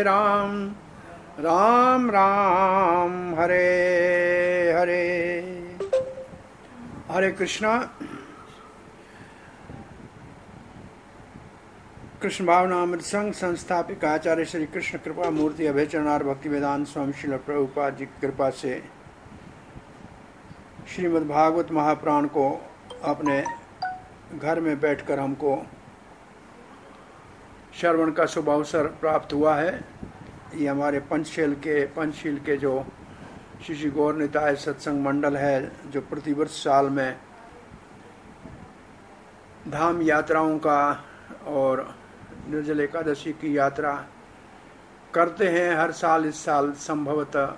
राम राम राम हरे हरे। हरे कृष्णा। कृष्ण भावनामृत संघ संस्थापिक आचार्य श्री कृष्ण कृपा मूर्ति अभय चरणार भक्ति वेदांत स्वामी श्रील प्रभुपाद जी की कृपा से श्रीमद् भागवत महापुराण को अपने घर में बैठकर हमको श्रवण का शुभ अवसर प्राप्त हुआ है। ये हमारे पंचशील के जो श्री गौर निताय सत्संग मंडल है, जो प्रतिवर्ष साल में धाम यात्राओं का और निर्जल एकादशी की यात्रा करते हैं हर साल। इस साल संभवतः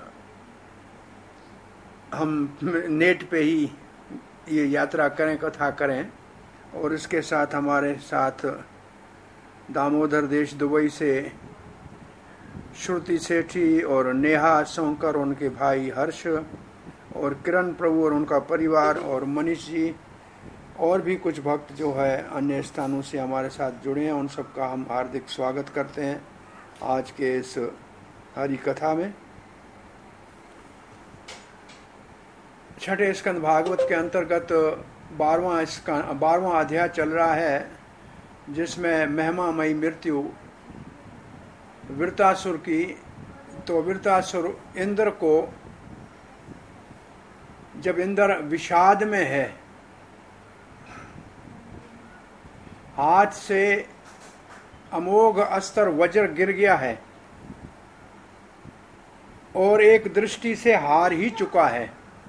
हम नेट पे ही ये यात्रा करें, कथा करें। और इसके साथ हमारे साथ दामोदर देश दुबई से श्रुति सेठी और नेहा सोंकर, उनके भाई हर्ष और किरण प्रभु और उनका परिवार और मनीष जी और भी कुछ भक्त जो है अन्य स्थानों से हमारे साथ जुड़े हैं, उन सबका हम हार्दिक स्वागत करते हैं आज के इस हरि कथा में। छठे स्कंद भागवत के अंतर्गत 12वां अध्याय चल रहा है, जिसमें महिमामयी मृत्यु वृत्रासुर की। तो वृत्रासुर इंद्र को, जब इंद्र विषाद में है, हाथ से अमोघ अस्त्र वज्र गिर गया है और एक दृष्टि से हार ही चुका है,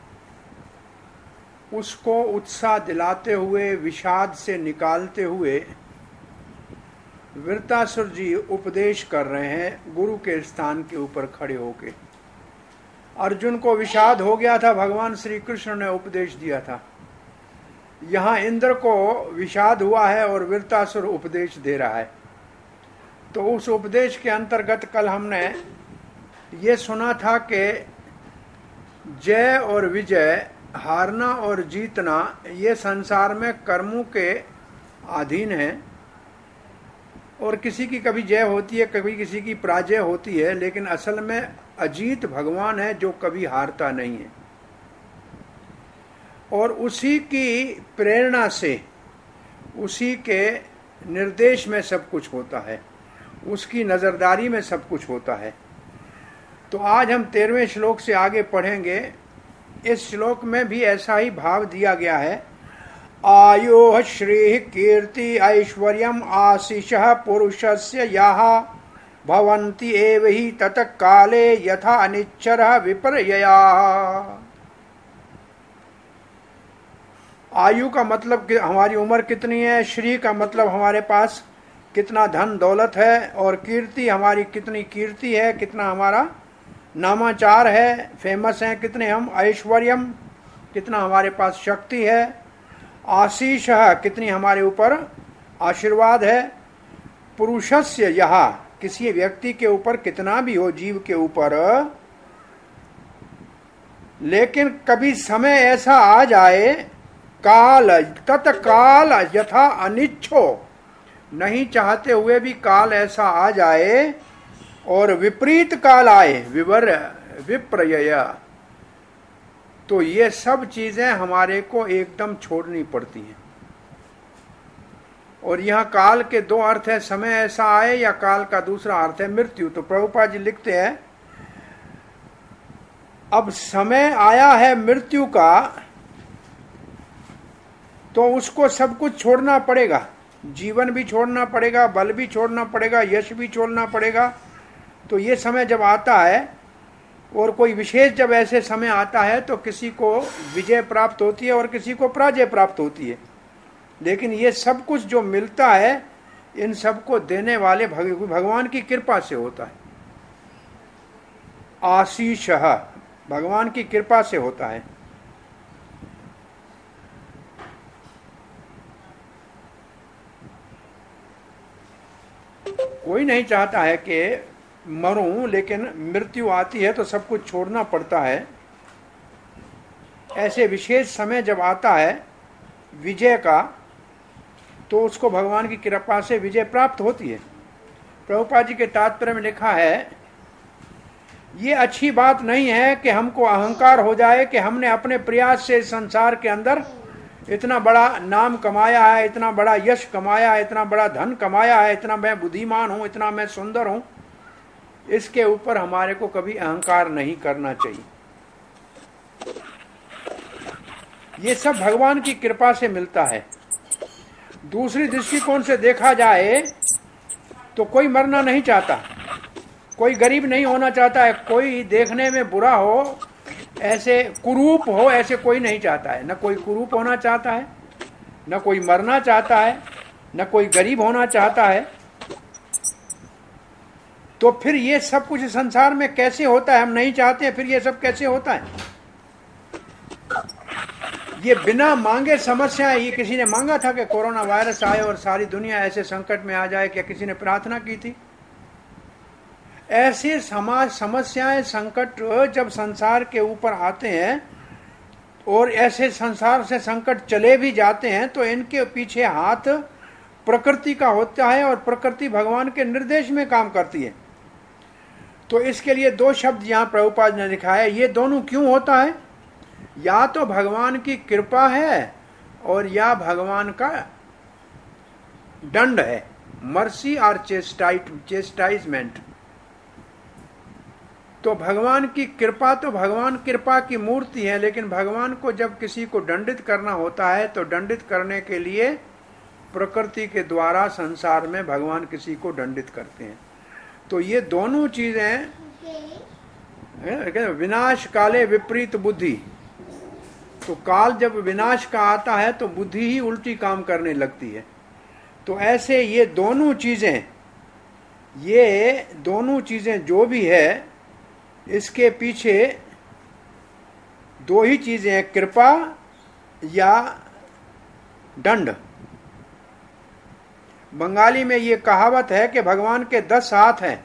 उसको उत्साह दिलाते हुए, विषाद से निकालते हुए वृत्रासुर जी उपदेश कर रहे हैं गुरु के स्थान के ऊपर खड़े होके। अर्जुन को विषाद हो गया था, भगवान श्री कृष्ण ने उपदेश दिया था। यहाँ इंद्र को विषाद हुआ है और वृत्रासुर उपदेश दे रहा है। तो उस उपदेश के अंतर्गत कल हमने ये सुना था कि जय और विजय, हारना और जीतना, ये संसार में कर्मों के अधीन है और किसी की कभी जय होती है, कभी किसी की पराजय होती है, लेकिन असल में अजीत भगवान है जो कभी हारता नहीं है। और उसी की प्रेरणा से, उसी के निर्देश में सब कुछ होता है, उसकी नजरदारी में सब कुछ होता है। तो आज हम 13वें श्लोक से आगे पढ़ेंगे। इस श्लोक में भी ऐसा ही भाव दिया गया है। आयो श्री कीर्ति ऐश्वर्यम आशीषः पुरुषस्य याः भवन्ति एव हि तत काले यथा अनिच्चरः विपर्ययाः। आयु का मतलब कि हमारी उम्र कितनी है, श्री का मतलब हमारे पास कितना धन दौलत है, और कीर्ति हमारी कितनी कीर्ति है, कितना हमारा नामाचार है, फेमस है कितने हम, ऐश्वर्यम कितना हमारे पास शक्ति है, आशीष कितनी हमारे ऊपर आशीर्वाद है, पुरुषस्य यह किसी व्यक्ति के ऊपर कितना भी हो, जीव के ऊपर। लेकिन कभी समय ऐसा आ जाए, काल तत्काल यथा अनिच्छो, नहीं चाहते हुए भी काल ऐसा आ जाए और विपरीत काल आए, विपर्यय, तो ये सब चीजें हमारे को एकदम छोड़नी पड़ती हैं। और यहाँ काल के दो अर्थ है, समय ऐसा आए, या काल का दूसरा अर्थ है मृत्यु। तो प्रभुपाद जी लिखते हैं, अब समय आया है मृत्यु का, तो उसको सब कुछ छोड़ना पड़ेगा, जीवन भी छोड़ना पड़ेगा, बल भी छोड़ना पड़ेगा, यश भी छोड़ना पड़ेगा। तो ये समय जब आता है, और कोई विशेष जब ऐसे समय आता है, तो किसी को विजय प्राप्त होती है और किसी को पराजय प्राप्त होती है। लेकिन ये सब कुछ जो मिलता है, इन सबको देने वाले भगवान की कृपा से होता है। आशीष भगवान की कृपा से होता है। कोई नहीं चाहता है कि मरूं, लेकिन मृत्यु आती है तो सब कुछ छोड़ना पड़ता है। ऐसे विशेष समय जब आता है विजय का, तो उसको भगवान की कृपा से विजय प्राप्त होती है। प्रभुपाद जी के तात्पर्य में लिखा है, ये अच्छी बात नहीं है कि हमको अहंकार हो जाए कि हमने अपने प्रयास से संसार के अंदर इतना बड़ा नाम कमाया है, इतना बड़ा यश कमाया है, इतना बड़ा धन कमाया है, इतना मैं बुद्धिमान हूं, इतना मैं सुंदर हूं। इसके ऊपर हमारे को कभी अहंकार नहीं करना चाहिए। ये सब भगवान की कृपा से मिलता है। दूसरी दृष्टिकोण से देखा जाए तो कोई मरना नहीं चाहता, कोई गरीब नहीं होना चाहता है, कोई देखने में बुरा हो, ऐसे कुरूप हो, ऐसे कोई नहीं चाहता है। न कोई कुरूप होना चाहता है, न कोई मरना चाहता है, न कोई गरीब होना चाहता है। तो फिर ये सब कुछ संसार में कैसे होता है? हम नहीं चाहते, फिर ये सब कैसे होता है? ये बिना मांगे समस्याएं, ये किसी ने मांगा था कि कोरोना वायरस आए और सारी दुनिया ऐसे संकट में आ जाए? क्या किसी ने प्रार्थना की थी? ऐसे समाज समस्याएं, संकट जब संसार के ऊपर आते हैं और ऐसे संसार से संकट चले भी जाते हैं तो इनके पीछे हाथ प्रकृति का होता है और प्रकृति भगवान के निर्देश में काम करती है। तो इसके लिए दो शब्द यहां प्रभुपाद ने लिखा है। ये दोनों क्यों होता है? या तो भगवान की कृपा है और या भगवान का दंड है, मर्सी और चेस्टाइजमेंट। तो भगवान की कृपा, तो भगवान कृपा की मूर्ति है, लेकिन भगवान को जब किसी को दंडित करना होता है तो दंडित करने के लिए प्रकृति के द्वारा संसार में भगवान किसी को दंडित करते हैं। तो ये दोनों चीजें, विनाश काले विपरीत बुद्धि, तो काल जब विनाश का आता है तो बुद्धि ही उल्टी काम करने लगती है। तो ऐसे ये दोनों चीजें जो भी है, इसके पीछे दो ही चीजें हैं, कृपा या दंड। बंगाली में ये कहावत है कि भगवान के 10 हाथ हैं।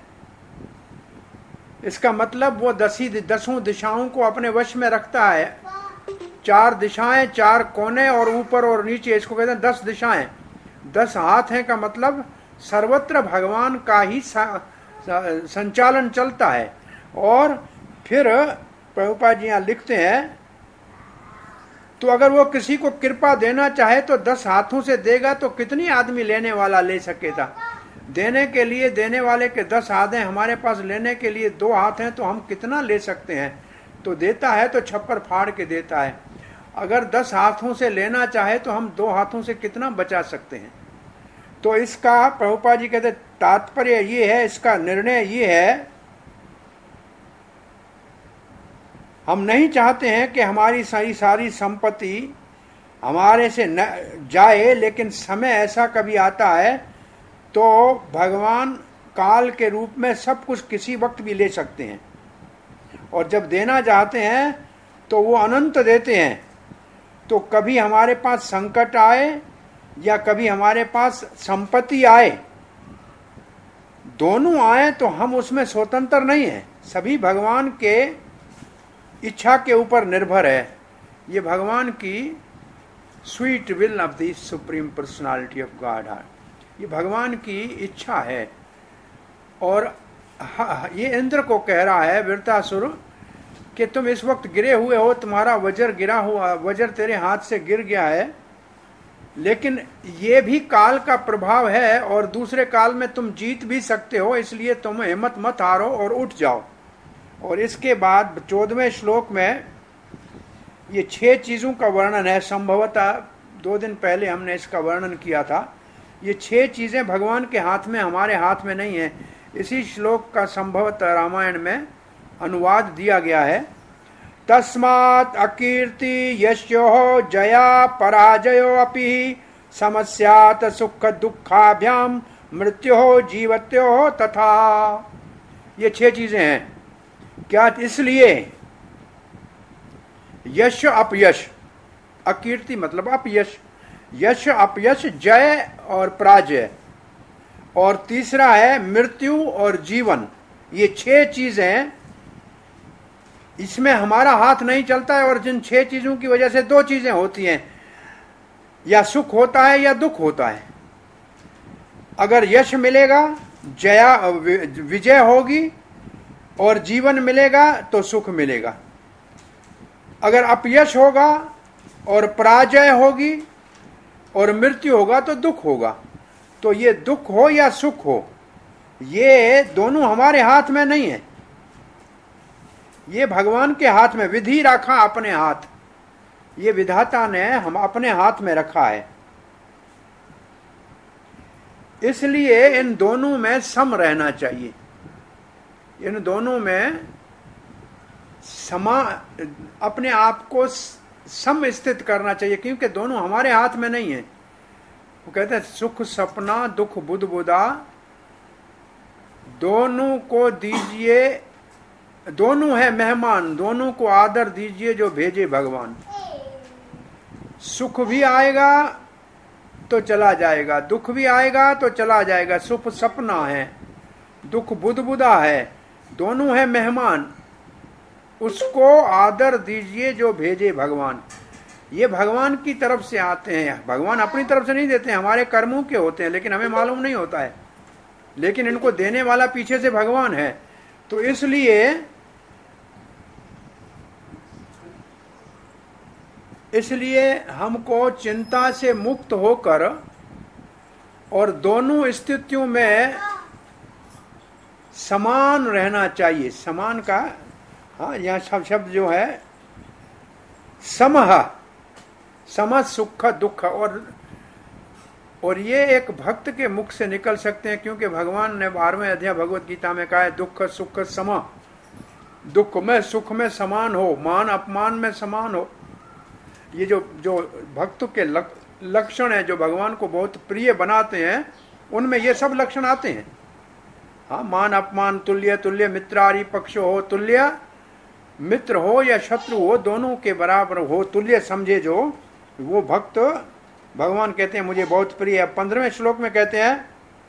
इसका मतलब वो 10 दिशाओं को अपने वश में रखता है। 4 दिशाएं, 4 कोने और ऊपर और नीचे, इसको कहते हैं 10 दिशाएं। 10 हाथ हैं का मतलब सर्वत्र भगवान का ही संचालन चलता है। और फिर प्रभुपाद जी यहां लिखते हैं, तो अगर वो किसी को कृपा देना चाहे तो 10 हाथों से देगा, तो कितनी आदमी लेने वाला ले सकेगा? देने के लिए देने वाले के 10 हाथ हैं, हमारे पास लेने के लिए 2 हाथ हैं, तो हम कितना ले सकते हैं? तो देता है तो छप्पर फाड़ के देता है। अगर 10 हाथों से लेना चाहे तो हम 2 हाथों से कितना बचा सकते हैं? तो इसका प्रभुपाद जी कहते तात्पर्य ये है, इसका निर्णय ये है, हम नहीं चाहते हैं कि हमारी सारी संपत्ति हमारे से न जाए, लेकिन समय ऐसा कभी आता है तो भगवान काल के रूप में सब कुछ किसी वक्त भी ले सकते हैं। और जब देना चाहते हैं तो वो अनंत देते हैं। तो कभी हमारे पास संकट आए या कभी हमारे पास संपत्ति आए, दोनों आए तो हम उसमें स्वतंत्र नहीं हैं। सभी भगवान के इच्छा के ऊपर निर्भर है। ये भगवान की sweet will of the supreme personality of God है। ये भगवान की इच्छा है। और ये इंद्र को कह रहा है वृत्रासुर कि तुम इस वक्त गिरे हुए हो, तुम्हारा वज्र गिरा हुआ, वज्र तेरे हाथ से गिर गया है, लेकिन ये भी काल का प्रभाव है और दूसरे काल में तुम जीत भी सकते हो, इसलिए तुम हिम्मत मत हारो और उठ जाओ। और इसके बाद 14वें श्लोक में ये 6 चीजों का वर्णन है। संभवतः 2 दिन पहले हमने इसका वर्णन किया था। ये 6 चीजें भगवान के हाथ में, हमारे हाथ में नहीं है। इसी श्लोक का संभवतः रामायण में अनुवाद दिया गया है। तस्मात् अकीर्ति यश्यो जया पराजयो अपि समस्यात सुख दुखाभ्याम मृत्यो जीवत्यो तथा। ये 6 चीजें हैं। क्या? इसलिए यश अपयश, अकीर्ति मतलब अपयश, यश अपयश, जय और पराजय, और तीसरा है मृत्यु और जीवन। ये 6 चीजें, इसमें हमारा हाथ नहीं चलता है। और जिन 6 चीजों की वजह से 2 चीजें होती हैं, या सुख होता है या दुख होता है। अगर यश मिलेगा विजय होगी और जीवन मिलेगा तो सुख मिलेगा। अगर अपयश होगा और पराजय होगी और मृत्यु होगा तो दुख होगा। तो ये दुख हो या सुख हो, ये दोनों हमारे हाथ में नहीं है, ये भगवान के हाथ में। विधि रखा अपने हाथ, ये विधाता ने हम अपने हाथ में रखा है। इसलिए इन दोनों में सम रहना चाहिए, इन दोनों में अपने आप को सम स्थित करना चाहिए, क्योंकि दोनों हमारे हाथ में नहीं है। वो कहते हैं सुख सपना दुख बुध बुदा, दोनों को दीजिए, दोनों है मेहमान, दोनों को आदर दीजिए जो भेजे भगवान। सुख भी आएगा तो चला जाएगा, दुख भी आएगा तो चला जाएगा। सुख सपना है, दुख बुदबुदा है, दोनों है मेहमान, उसको आदर दीजिए जो भेजे भगवान। ये भगवान की तरफ से आते हैं, भगवान अपनी तरफ से नहीं देते हैं, हमारे कर्मों के होते हैं, लेकिन हमें मालूम नहीं होता है। लेकिन इनको देने वाला पीछे से भगवान है। तो इसलिए हमको चिंता से मुक्त होकर और दोनों स्थितियों में समान रहना चाहिए। समान का यहाँ सब शब्द जो है समह, सम सुख दुख, और ये एक भक्त के मुख से निकल सकते हैं, क्योंकि भगवान ने 12वें अध्याय भगवत गीता में कहा है दुख सुख सम, दुख में सुख में समान हो, मान अपमान में समान हो। ये जो भक्त के लक्षण है, जो भगवान को बहुत प्रिय बनाते हैं, उनमें ये सब लक्षण आते हैं। हाँ, मान अपमान तुल्य, तुल्य मित्रारी पक्ष हो, तुल्य मित्र हो या शत्रु हो, दोनों के बराबर हो, तुल्य समझे जो वो भक्त भगवान कहते हैं मुझे बहुत प्रिय है। 15वें श्लोक में कहते हैं,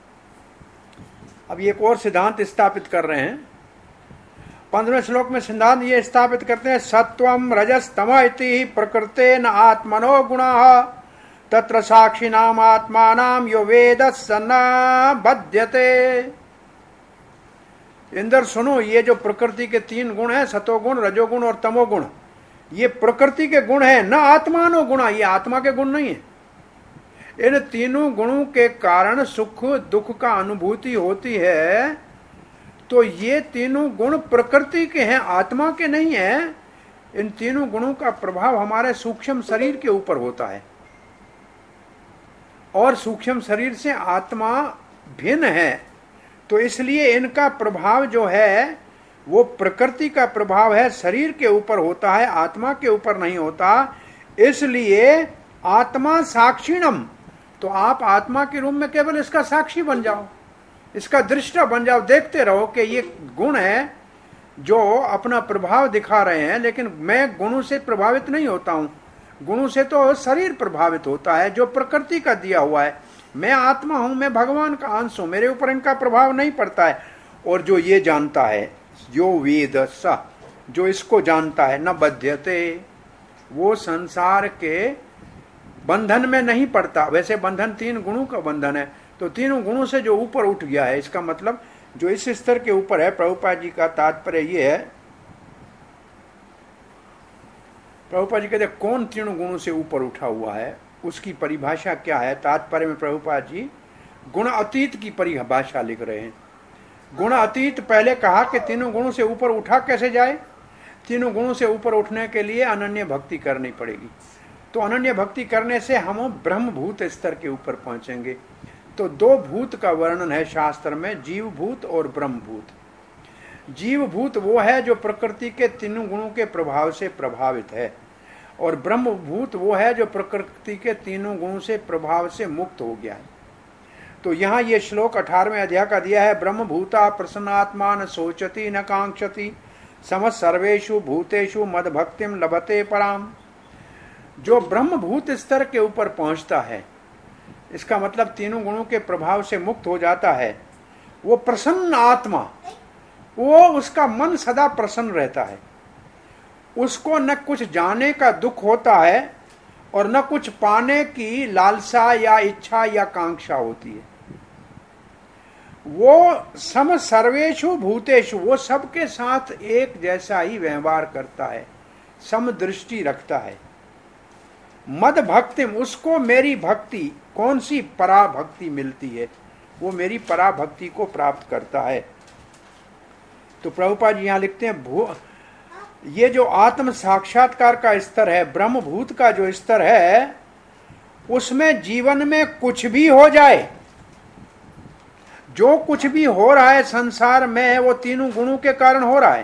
अब एक और सिद्धांत स्थापित कर रहे हैं। 15वें श्लोक में सिद्धांत ये स्थापित करते हैं, सत्वम रजस्तम इति प्रकृतेन आत्मनो गुणाः तत्र साक्षिणाम आत्मानाम यो वेद स न बध्यते। इंद्र सुनो, ये जो प्रकृति के 3 गुण है, सतोगुण रजोगुण और तमोगुण, ये प्रकृति के गुण है, न आत्मानो गुणा, ये आत्मा के गुण नहीं है। इन तीनों गुणों के कारण सुख दुख का अनुभूति होती है। तो ये तीनों गुण प्रकृति के हैं, आत्मा के नहीं है। इन तीनों गुणों का प्रभाव हमारे सूक्ष्म शरीर के ऊपर होता है, और सूक्ष्म शरीर से आत्मा भिन्न है। तो इसलिए इनका प्रभाव जो है वो प्रकृति का प्रभाव है, शरीर के ऊपर होता है, आत्मा के ऊपर नहीं होता। इसलिए आत्मा साक्षिणम, तो आप आत्मा के रूप में केवल इसका साक्षी बन जाओ, इसका दृष्टा बन जाओ, देखते रहो कि ये गुण है जो अपना प्रभाव दिखा रहे हैं, लेकिन मैं गुणों से प्रभावित नहीं होता हूं। गुणों से तो शरीर प्रभावित होता है जो प्रकृति का दिया हुआ है। मैं आत्मा हूं, मैं भगवान का अंश हूं, मेरे ऊपर इनका प्रभाव नहीं पड़ता है। और जो ये जानता है, जो वेद स, जो इसको जानता है, न बध्यते, वो संसार के बंधन में नहीं पड़ता। वैसे बंधन 3 गुणों का बंधन है, तो तीनों गुणों से जो ऊपर उठ गया है, इसका मतलब जो इस स्तर के ऊपर है। प्रभुपाद जी का तात्पर्य ये है, प्रभुपाद जी कहते हैं कौन तीनों गुणों से ऊपर उठा हुआ है, उसकी परिभाषा क्या है। तात्पर्य में प्रभुपाद जी गुण अतीत की परिभाषा लिख रहे हैं। गुण अतीत पहले कहा कि तीनों गुणों से ऊपर उठा कैसे जाए। तीनों गुणों से ऊपर उठने के लिए अनन्य भक्ति करनी पड़ेगी। तो अनन्य भक्ति करने से हम ब्रह्मभूत स्तर के ऊपर पहुंचेंगे। तो 2 भूत का वर्णन है शास्त्र में, जीव भूत और ब्रह्म भूत। जीव भूत वो है जो प्रकृति के 3 गुणों के प्रभाव से प्रभावित है, और ब्रह्म भूत वो है जो प्रकृति के 3 गुणों से प्रभाव से मुक्त हो गया है। तो यहाँ ये श्लोक 18वें अध्याय का दिया है, ब्रह्म भूता प्रसन्नात्मा न सोचती न कांक्षति सम सर्वेषु भूतेषु मद भक्तिम लभते पराम। जो ब्रह्म भूत स्तर के ऊपर पहुंचता है, इसका मतलब 3 गुणों के प्रभाव से मुक्त हो जाता है, वो प्रसन्न आत्मा, वो उसका मन सदा प्रसन्न रहता है। उसको न कुछ जाने का दुख होता है और न कुछ पाने की लालसा या इच्छा या कांक्षा होती है। वो सम सर्वेषु भूतेषु, वो सबके साथ एक जैसा ही व्यवहार करता है, समदृष्टि रखता है। मद भक्ति, उसको मेरी भक्ति, कौन सी पराभक्ति मिलती है, वो मेरी पराभक्ति को प्राप्त करता है। तो प्रभुपाद जी यहां लिखते हैं, ये जो आत्म साक्षात्कार का स्तर है, ब्रह्मभूत का जो स्तर है, उसमें जीवन में कुछ भी हो जाए, जो कुछ भी हो रहा है संसार में, वो तीनों गुणों के कारण हो रहा है।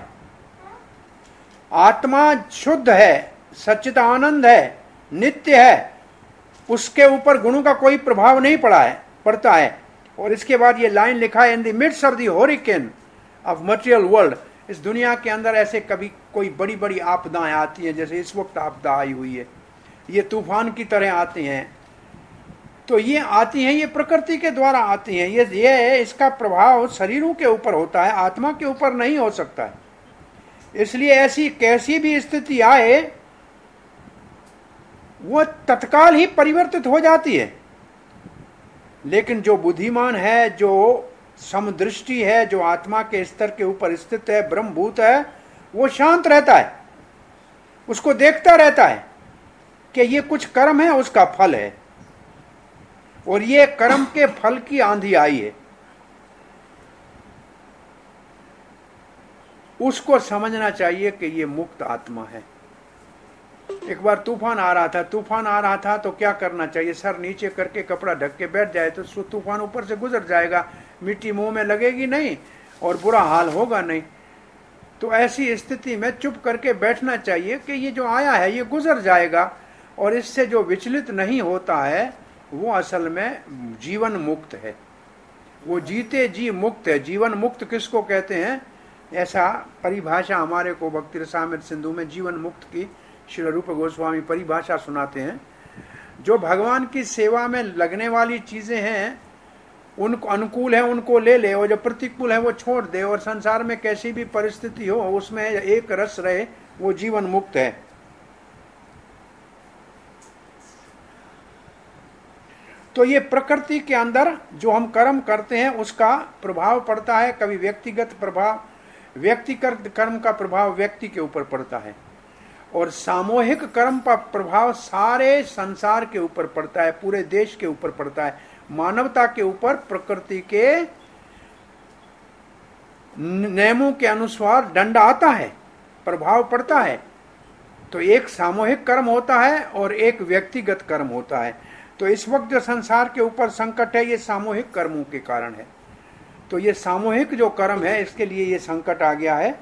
आत्मा शुद्ध है, सच्चिदानंद है, नित्य है, उसके ऊपर गुणों का कोई प्रभाव नहीं पड़ता है। और इसके बाद ये लाइन लिखा है, in the midst of the hurricane of material world, इस दुनिया के अंदर ऐसे कभी कोई बड़ी बड़ी आपदाएं आती हैं, जैसे इस वक्त आपदा आई हुई है, ये तूफान की तरह आती हैं, तो ये आती हैं, ये प्रकृति के द्वारा आती हैं। ये इसका प्रभाव शरीरों के ऊपर होता है, आत्मा के ऊपर नहीं हो सकता है। इसलिए ऐसी कैसी भी स्थिति आए, वो तत्काल ही परिवर्तित हो जाती है। लेकिन जो बुद्धिमान है, जो समदृष्टि है, जो आत्मा के स्तर के ऊपर स्थित है, ब्रह्मभूत है, वो शांत रहता है, उसको देखता रहता है कि ये कुछ कर्म है, उसका फल है, और ये कर्म के फल की आंधी आई है। उसको समझना चाहिए कि ये मुक्त आत्मा है। एक बार तूफान आ रहा था तो क्या करना चाहिए, सर नीचे करके कपड़ा ढक के बैठ जाए तो तूफान ऊपर से गुजर जाएगा, मिट्टी मुंह में लगेगी नहीं और बुरा हाल होगा नहीं। तो ऐसी स्थिति में चुप करके बैठना चाहिए कि ये जो आया है ये गुजर जाएगा, और इससे जो विचलित नहीं होता है वो असल में जीवन मुक्त है, वो जीते जी मुक्त है। जीवन मुक्त किसको कहते हैं, ऐसा परिभाषा हमारे को भक्ति रसामृत सिंधु में जीवन मुक्त की श्री रूप गोस्वामी परिभाषा सुनाते हैं। जो भगवान की सेवा में लगने वाली चीजें हैं, उनको अनुकूल है उनको ले ले, और जो प्रतिकूल है वो छोड़ दे, और संसार में कैसी भी परिस्थिति हो उसमें एक रस रहे, वो जीवन मुक्त है। तो ये प्रकृति के अंदर जो हम कर्म करते हैं उसका प्रभाव पड़ता है। कभी व्यक्तिगत प्रभाव, व्यक्तिगत कर्म का प्रभाव व्यक्ति के ऊपर पड़ता है, और सामूहिक कर्म का प्रभाव सारे संसार के ऊपर पड़ता है, पूरे देश के ऊपर पड़ता है, मानवता के ऊपर प्रकृति के नियमों के अनुसार दंड आता है, प्रभाव पड़ता है। तो एक सामूहिक कर्म होता है और एक व्यक्तिगत कर्म होता है। तो इस वक्त जो संसार के ऊपर संकट है, ये सामूहिक कर्मों के कारण है। तो ये सामूहिक जो कर्म है, इसके लिए ये संकट आ गया है।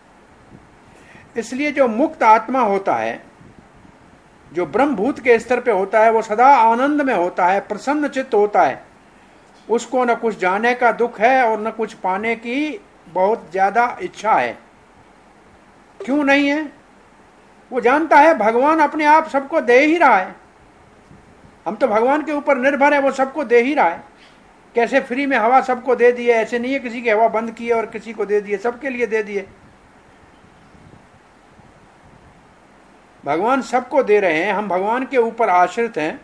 इसलिए जो मुक्त आत्मा होता है, जो ब्रह्मभूत के स्तर पे होता है, वो सदा आनंद में होता है, प्रसन्न चित्त होता है। उसको न कुछ जाने का दुख है और न कुछ पाने की बहुत ज्यादा इच्छा है। क्यों नहीं है? वो जानता है भगवान अपने आप सबको दे ही रहा है, हम तो भगवान के ऊपर निर्भर है, वो सबको दे ही रहा है। कैसे फ्री में हवा सबको दे दी है, ऐसे नहीं है किसी की हवा बंद की है और किसी को दे दिए, सबके लिए दे दिए। भगवान सबको दे रहे हैं, हम भगवान के ऊपर आश्रित हैं।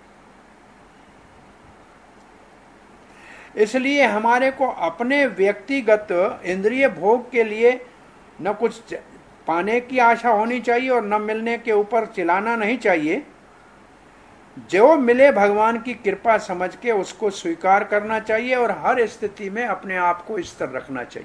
इसलिए हमारे को अपने व्यक्तिगत इंद्रिय भोग के लिए न कुछ पाने की आशा होनी चाहिए और न मिलने के ऊपर चिल्लाना नहीं चाहिए। जो मिले भगवान की कृपा समझ के उसको स्वीकार करना चाहिए और हर स्थिति में अपने आप को स्थिर रखना चाहिए।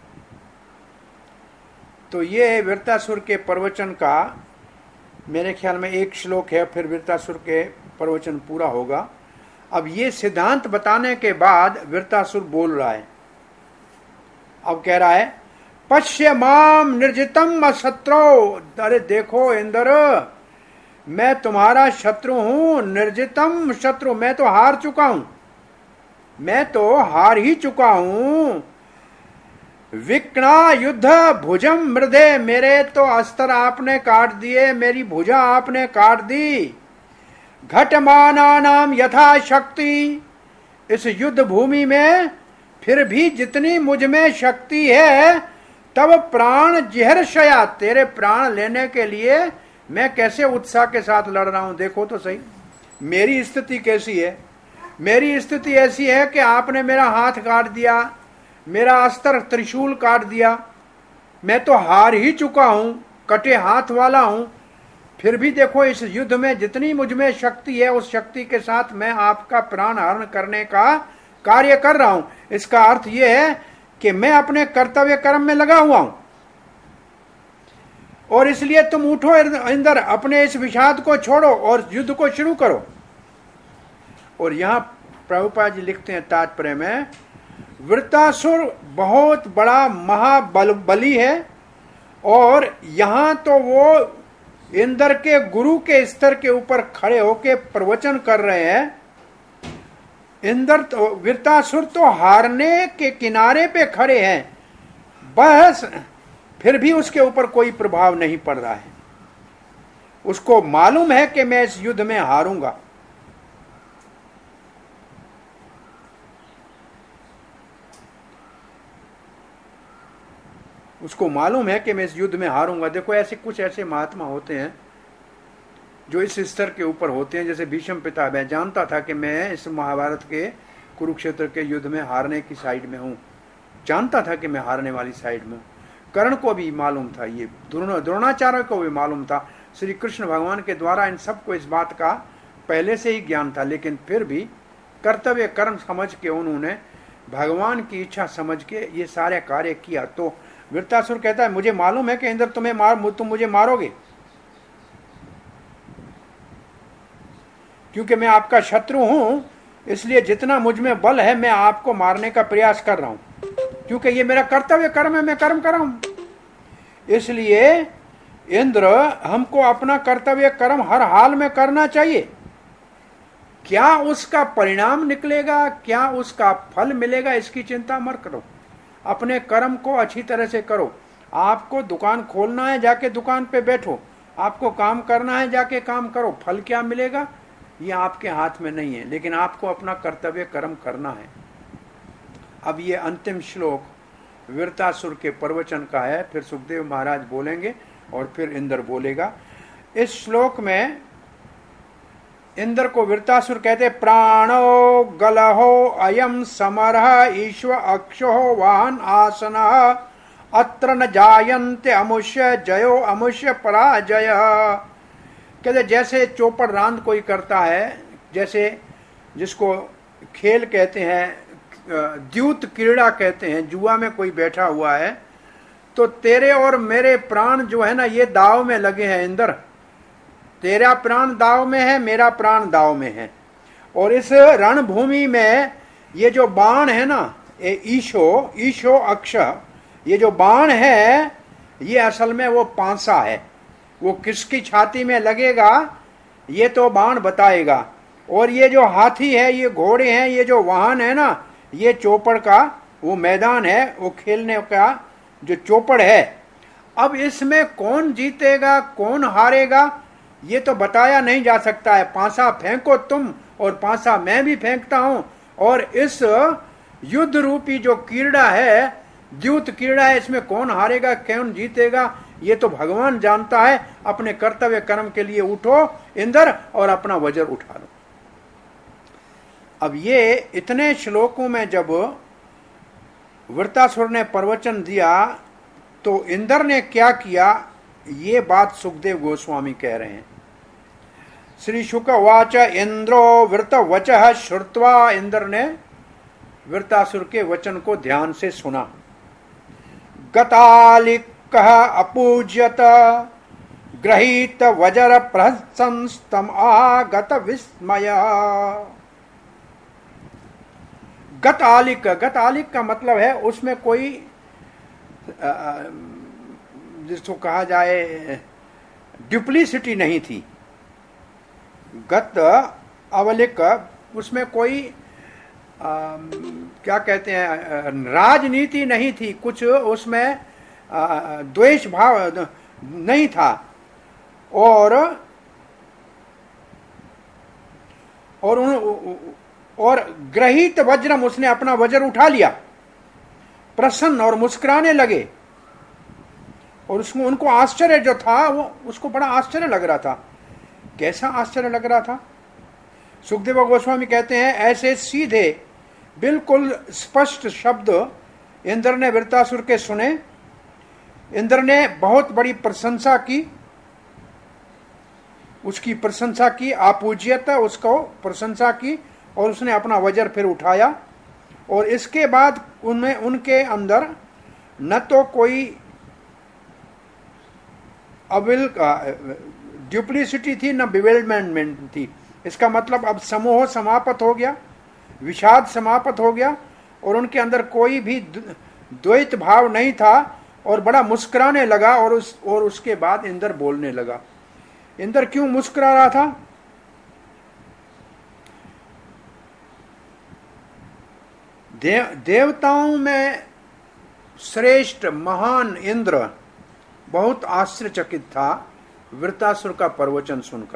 तो ये वृत्तासुर के प्रवचन का मेरे ख्याल में एक श्लोक है, फिर वृत्तासुर के प्रवचन पूरा होगा। अब ये सिद्धांत बताने के बाद वृत्तासुर बोल रहा है। अब कह रहा है, पश्य माम निर्जितम शत्रु, अरे देखो इंद्र, मैं तुम्हारा शत्रु हूं, निर्जितम शत्रु, मैं तो हार चुका हूं, मैं तो हार ही चुका हूं। विकणा युद्ध भुजम मृदे, मेरे तो अस्त्र आपने काट दिए, मेरी भुजा आपने काट दी। घटमाना नाम यथा शक्ति, इस युद्ध भूमि में फिर भी जितनी मुझ में शक्ति है, तब प्राण जिहर्षया, तेरे प्राण लेने के लिए मैं कैसे उत्साह के साथ लड़ रहा हूं, देखो तो सही मेरी स्थिति कैसी है। मेरी स्थिति ऐसी है कि आपने मेरा हाथ काट दिया, मेरा अस्त्र त्रिशूल काट दिया, मैं तो हार ही चुका हूं, कटे हाथ वाला हूं। फिर भी देखो इस युद्ध में जितनी मुझ में शक्ति है उस शक्ति के साथ मैं आपका प्राण हरण करने का कार्य कर रहा हूं। इसका अर्थ यह है कि मैं अपने कर्तव्य कर्म में लगा हुआ हूं और इसलिए तुम उठो इंद्र, अपने इस विषाद को छोड़ो और युद्ध को शुरू करो। और यहां प्रभुपाद जी लिखते हैं तात्पर्य में, वृत्तासुर बहुत बड़ा महाबली है और यहां तो वो इंद्र के गुरु के स्तर के ऊपर खड़े होके प्रवचन कर रहे हैं। इंद्र तो, वृत्तासुर तो हारने के किनारे पे खड़े हैं, बस फिर भी उसके ऊपर कोई प्रभाव नहीं पड़ रहा है। उसको मालूम है कि मैं इस युद्ध में हारूंगा। उसको मालूम है कि मैं इस युद्ध में हारूंगा। देखो ऐसे कुछ ऐसे महात्मा होते हैं जो इस स्तर के ऊपर होते हैं। जैसे भीष्म पितामह जानता था कि मैं इस महाभारत के कुरुक्षेत्र के युद्ध में हारने की साइड में हूं, जानता था कि मैं हारने वाली साइड में हूं। कर्ण को भी मालूम था, ये द्रोणाचार्य को भी मालूम था। श्री कृष्ण भगवान के द्वारा इन सबको इस बात का पहले से ही ज्ञान था, लेकिन फिर भी कर्तव्य कर्म समझ के उन्होंने भगवान की इच्छा समझ के ये सारे कार्य किया। तो वृत्तासुर कहता है मुझे मालूम है कि इंद्र तुम मुझे मारोगे, क्योंकि मैं आपका शत्रु हूं, इसलिए जितना मुझ में बल है मैं आपको मारने का प्रयास कर रहा हूं, क्योंकि ये मेरा कर्तव्य कर्म है, मैं कर्म कर रहा हूं। इसलिए इंद्र हमको अपना कर्तव्य कर्म हर हाल में करना चाहिए। क्या उसका परिणाम निकलेगा, क्या उसका फल मिलेगा, इसकी चिंता मत करो। अपने कर्म को अच्छी तरह से करो। आपको दुकान खोलना है, जाके दुकान पे बैठो। आपको काम करना है, जाके काम करो। फल क्या मिलेगा ये आपके हाथ में नहीं है, लेकिन आपको अपना कर्तव्य कर्म करना है। अब ये अंतिम श्लोक वृत्तासुर के प्रवचन का है, फिर सुखदेव महाराज बोलेंगे और फिर इंद्र बोलेगा। इस श्लोक में इंद्र को वृत्तासुर कहते, प्राणो गलहो अयम समरः ईश्व अक्षो वाहन आसन अत्र न जायन्ते अमुष्य जयो अमुष्य पराजय। कहते जैसे चौपड़ रांद कोई करता है, जैसे जिसको खेल कहते हैं, द्यूत क्रीड़ा कहते हैं, जुआ में कोई बैठा हुआ है, तो तेरे और मेरे प्राण जो है ना ये दाव में लगे हैं। इंद्र तेरा प्राण दाव में है, मेरा प्राण दाव में है। और इस रणभूमि में ये जो बाण है ना, ये ईशो अक्ष, ये जो बाण है ये असल में वो पांसा है। वो किसकी छाती में लगेगा ये तो बाण बताएगा। और ये जो हाथी है, ये घोड़े हैं, ये जो वाहन है ना, ये चौपड़ का वो मैदान है, वो खेलने का जो चौपड़ है। अब इसमें कौन जीतेगा कौन हारेगा ये तो बताया नहीं जा सकता है। पांसा फेंको तुम और पांसा मैं भी फेंकता हूं, और इस युद्ध रूपी जो क्रीड़ा है, द्यूत क्रीड़ा है, इसमें कौन हारेगा कौन जीतेगा ये तो भगवान जानता है। अपने कर्तव्य कर्म के लिए उठो इंद्र और अपना वज्र उठा लो। अब ये इतने श्लोकों में जब वृत्तासुर ने प्रवचन दिया तो इंद्र ने क्या किया, ये बात सुखदेव गोस्वामी कह रहे हैं। श्री शुक वाच इंद्रो वृत वचः श्रुत्वा, इंद्र ने वृत्तासुर के वचन को ध्यान से सुना। गतालिक अपूज्यत ग्रहीत वज्र प्रहसंस्तम आगत विस्मय। गतालिक का मतलब है उसमें कोई जिसको कहा जाए ड्यूप्लिसिटी नहीं थी। गत अवलिक उसमें कोई क्या कहते हैं राजनीति नहीं थी, कुछ उसमें द्वेष भाव नहीं था। और ग्रहित वज्रम, उसने अपना वज्र उठा लिया, प्रसन्न और मुस्कुराने लगे। और उसमें उनको आश्चर्य जो था वो उसको बड़ा आश्चर्य लग रहा था। कैसा आश्चर्य लग रहा था? सुखदेव गोस्वामी कहते हैं ऐसे सीधे बिल्कुल स्पष्ट शब्द इंद्र ने वृत्तासुर के सुने। इंद्र ने बहुत बड़ी प्रशंसा की, उसकी प्रशंसा की, आपूज्यता उसको प्रशंसा की, और उसने अपना वज्र फिर उठाया। और इसके बाद उनमें उनके अंदर न तो कोई ड्यूप्लिसिटी थी, न बिवेल्डमेंट थी। इसका मतलब अब समोह समाप्त हो गया, विषाद समाप्त हो गया, और उनके अंदर कोई भी द्वैत भाव नहीं था, और बड़ा मुस्कुराने लगा। और उसके बाद इंद्र बोलने लगा। इंद्र क्यों मुस्कुरा रहा था? देवताओं में श्रेष्ठ महान इंद्र बहुत आश्चर्यचकित था वृत्तासुर का प्रवचन सुनकर।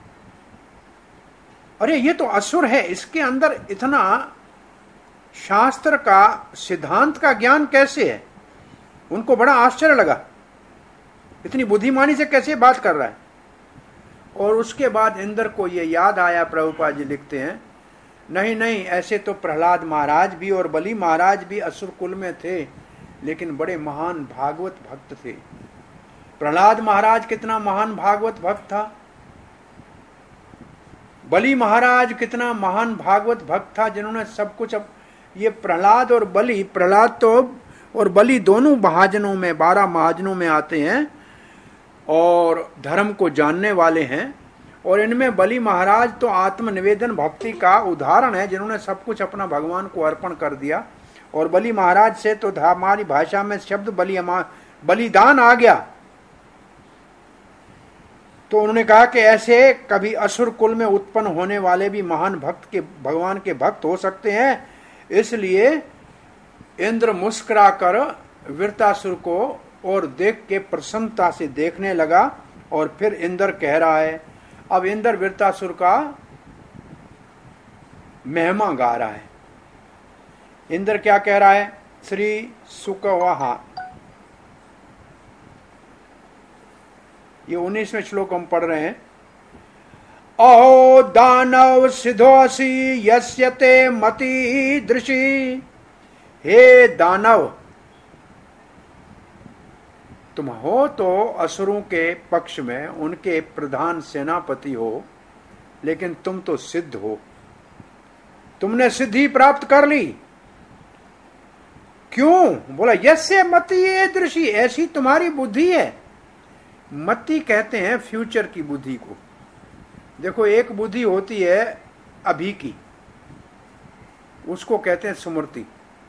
अरे ये तो असुर है, इसके अंदर इतना शास्त्र का सिद्धांत का ज्ञान कैसे है? उनको बड़ा आश्चर्य लगा, इतनी बुद्धिमानी से कैसे बात कर रहा है। और उसके बाद इंद्र को ये याद आया, प्रभुपाद जी लिखते हैं, नहीं, ऐसे तो प्रहलाद महाराज भी और बलि महाराज भी असुर कुल में थे, लेकिन बड़े महान भागवत भक्त थे। प्रहलाद महाराज कितना महान भागवत भक्त था, बलि महाराज कितना महान भागवत भक्त था, जिन्होंने सब कुछ। अब ये प्रहलाद और बलि, प्रहलाद तो और बलि दोनों महाजनों में, 12 महाजनों में आते हैं और धर्म को जानने वाले हैं। और इनमें बलि महाराज तो आत्मनिवेदन भक्ति का उदाहरण है, जिन्होंने सब कुछ अपना भगवान को अर्पण कर दिया। और बलि महाराज से तो हमारी भाषा में शब्द बलिदान आ गया। तो उन्होंने कहा कि ऐसे कभी असुर कुल में उत्पन्न होने वाले भी महान भक्त के, भगवान के भक्त हो सकते हैं। इसलिए इंद्र मुस्कुरा कर वृत्तासुर को और देख के प्रसन्नता से देखने लगा। और फिर इंद्र कह रहा है, अब इंद्र वृत्तासुर का महिमा गा रहा है। इंद्र क्या कह रहा है? श्री सुकवाहा, ये 19वें श्लोक हम पढ़ रहे हैं। अहो दानव सिद्धोसी यस्यते मति दृषि। हे दानव, तुम हो तो असुरों के पक्ष में, उनके प्रधान सेनापति हो, लेकिन तुम तो सिद्ध हो, तुमने सिद्धि प्राप्त कर ली। क्यों? बोला यस्य मति ये दृषि, ऐसी तुम्हारी बुद्धि है। मति कहते हैं फ्यूचर की बुद्धि को। देखो, एक बुद्धि होती है अभी की, उसको कहते हैं स्मृति।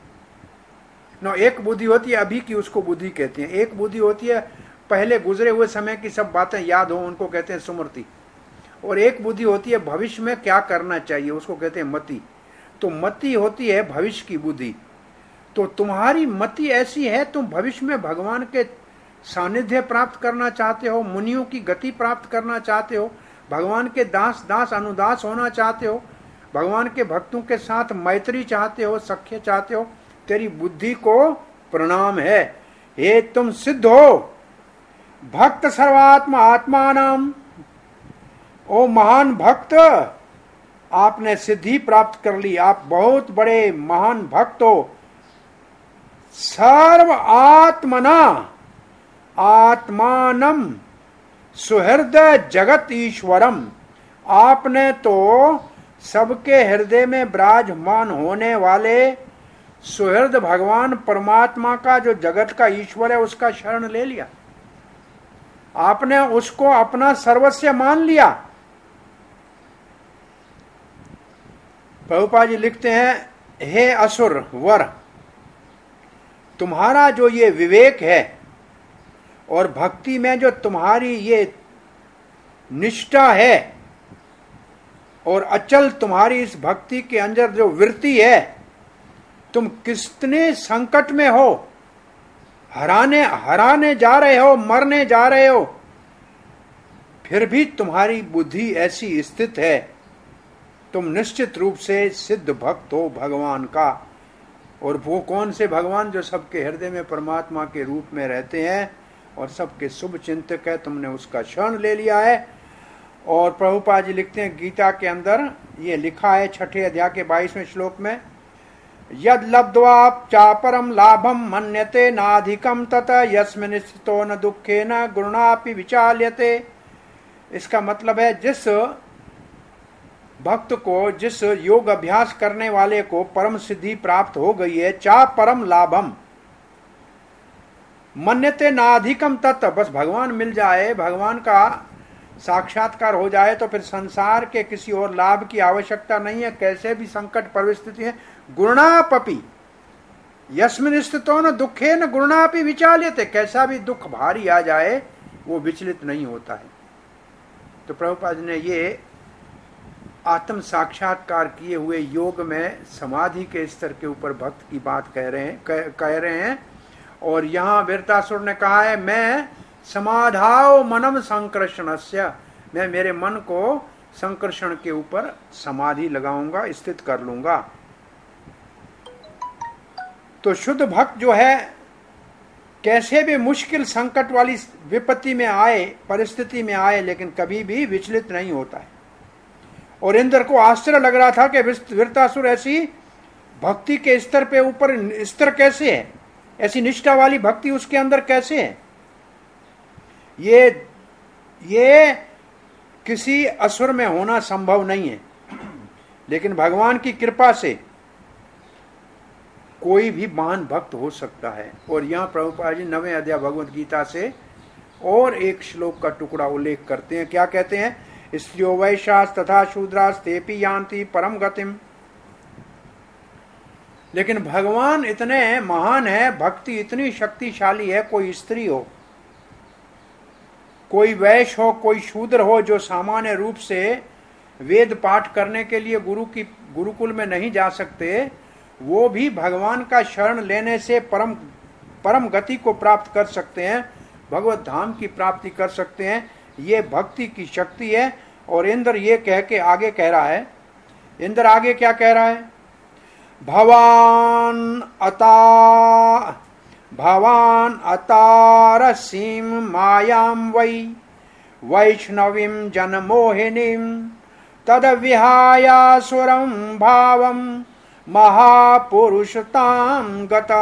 एक बुद्धि होती है अभी की, उसको बुद्धि कहते हैं। एक बुद्धि होती है पहले गुजरे हुए समय की सब बातें याद हो, उनको कहते हैं स्मृति। और एक बुद्धि होती है भविष्य में क्या करना चाहिए, उसको कहते हैं मति। तो मति होती है भविष्य की बुद्धि। तो तुम्हारी मति ऐसी है, तुम भविष्य में भगवान के सानिध्य प्राप्त करना चाहते हो, मुनियों की गति प्राप्त करना चाहते हो, भगवान के दास अनुदास होना चाहते हो, भगवान के भक्तों के साथ मैत्री चाहते हो, सख्य चाहते हो। तेरी बुद्धि को प्रणाम है, हे तुम सिद्ध हो। भक्त सर्वात्मा आत्मानाम, ओ महान भक्त, आपने सिद्धि प्राप्त कर ली, आप बहुत बड़े महान भक्त हो। सर्व आत्मना आत्मानम सुहृदय जगत ईश्वरम, आपने तो सबके हृदय में विराजमान होने वाले सुहृद भगवान परमात्मा का, जो जगत का ईश्वर है, उसका शरण ले लिया। आपने उसको अपना सर्वस्व मान लिया। प्रभुपाद जी लिखते हैं, हे असुर वर, तुम्हारा जो ये विवेक है और भक्ति में जो तुम्हारी ये निष्ठा है और अचल तुम्हारी इस भक्ति के अंदर जो वृत्ति है, तुम कितने संकट में हो, हराने जा रहे हो, मरने जा रहे हो, फिर भी तुम्हारी बुद्धि ऐसी स्थित है, तुम निश्चित रूप से सिद्ध भक्त हो भगवान का। और वो कौन से भगवान? जो सबके हृदय में परमात्मा के रूप में रहते हैं और सबके शुभ चिंतक है। तुमने उसका शरण ले लिया है और प्रभुपाद जी लिखते हैं गीता के अंदर, ये लिखा है 6 अध्याय के 22वें श्लोक में, यद लब्ध्वा चापरम लाभम मन्यते नाधिकम तत यस्मिन् स्थितो न दुखेन गुरुणापि विचाल्यते। इसका मतलब है जिस भक्त को, जिस योग अभ्यास करने वाले को परम सिद्धि प्राप्त हो गई है, चा परम लाभम मन्यते नाधिकम तत्, बस भगवान मिल जाए, भगवान का साक्षात्कार हो जाए तो फिर संसार के किसी और लाभ की आवश्यकता नहीं है। कैसे भी संकट परिस्थिति है, गुरुणापि यस्मिन् स्थितो न दुखेन गुरुणापि विचाल्यते, कैसा भी दुख भारी आ जाए वो विचलित नहीं होता है। तो प्रभुपाद ने ये आत्म साक्षात्कार किए हुए योग में समाधि के स्तर के ऊपर भक्त की बात कह रहे हैं। और यहाँ वीरतासुर ने कहा है, मैं समाधाओ मनम संकर्षणस्य, मैं मेरे मन को संकर्षण के ऊपर समाधि लगाऊंगा, स्थित कर लूंगा। तो शुद्ध भक्त जो है कैसे भी मुश्किल संकट वाली विपत्ति में आए, परिस्थिति में आए, लेकिन कभी भी विचलित नहीं होता है। और इंद्र को आश्चर्य लग रहा था कि वीरतासुर ऐसी भक्ति के स्तर पे ऊपर स्तर कैसे है, ऐसी निष्ठा वाली भक्ति उसके अंदर कैसे है। ये किसी असुर में होना संभव नहीं है, लेकिन भगवान की कृपा से कोई भी महान भक्त हो सकता है। और यहाँ प्रभुपाद जी 9वें अध्याय भगवत गीता से और एक श्लोक का टुकड़ा उल्लेख करते हैं। क्या कहते हैं, स्त्रियो वैश्यास तथा शूद्रास तेपि यान्ति परम गतिम। लेकिन भगवान इतने महान है, भक्ति इतनी शक्तिशाली है, कोई स्त्री हो, कोई वैश्य हो, कोई शूद्र हो, जो सामान्य रूप से वेद पाठ करने के लिए गुरुकुल में नहीं जा सकते, वो भी भगवान का शरण लेने से परम गति को प्राप्त कर सकते हैं, भगवत धाम की प्राप्ति कर सकते हैं। ये भक्ति की शक्ति है। और इंद्र ये कह के आगे कह रहा है, इंद्र आगे क्या कह रहा है, भवान अतारसीम मायाम वै वैष्णवीं जनमोहिनीं तद विहायासुरं भावं महापुरुषतां गतः।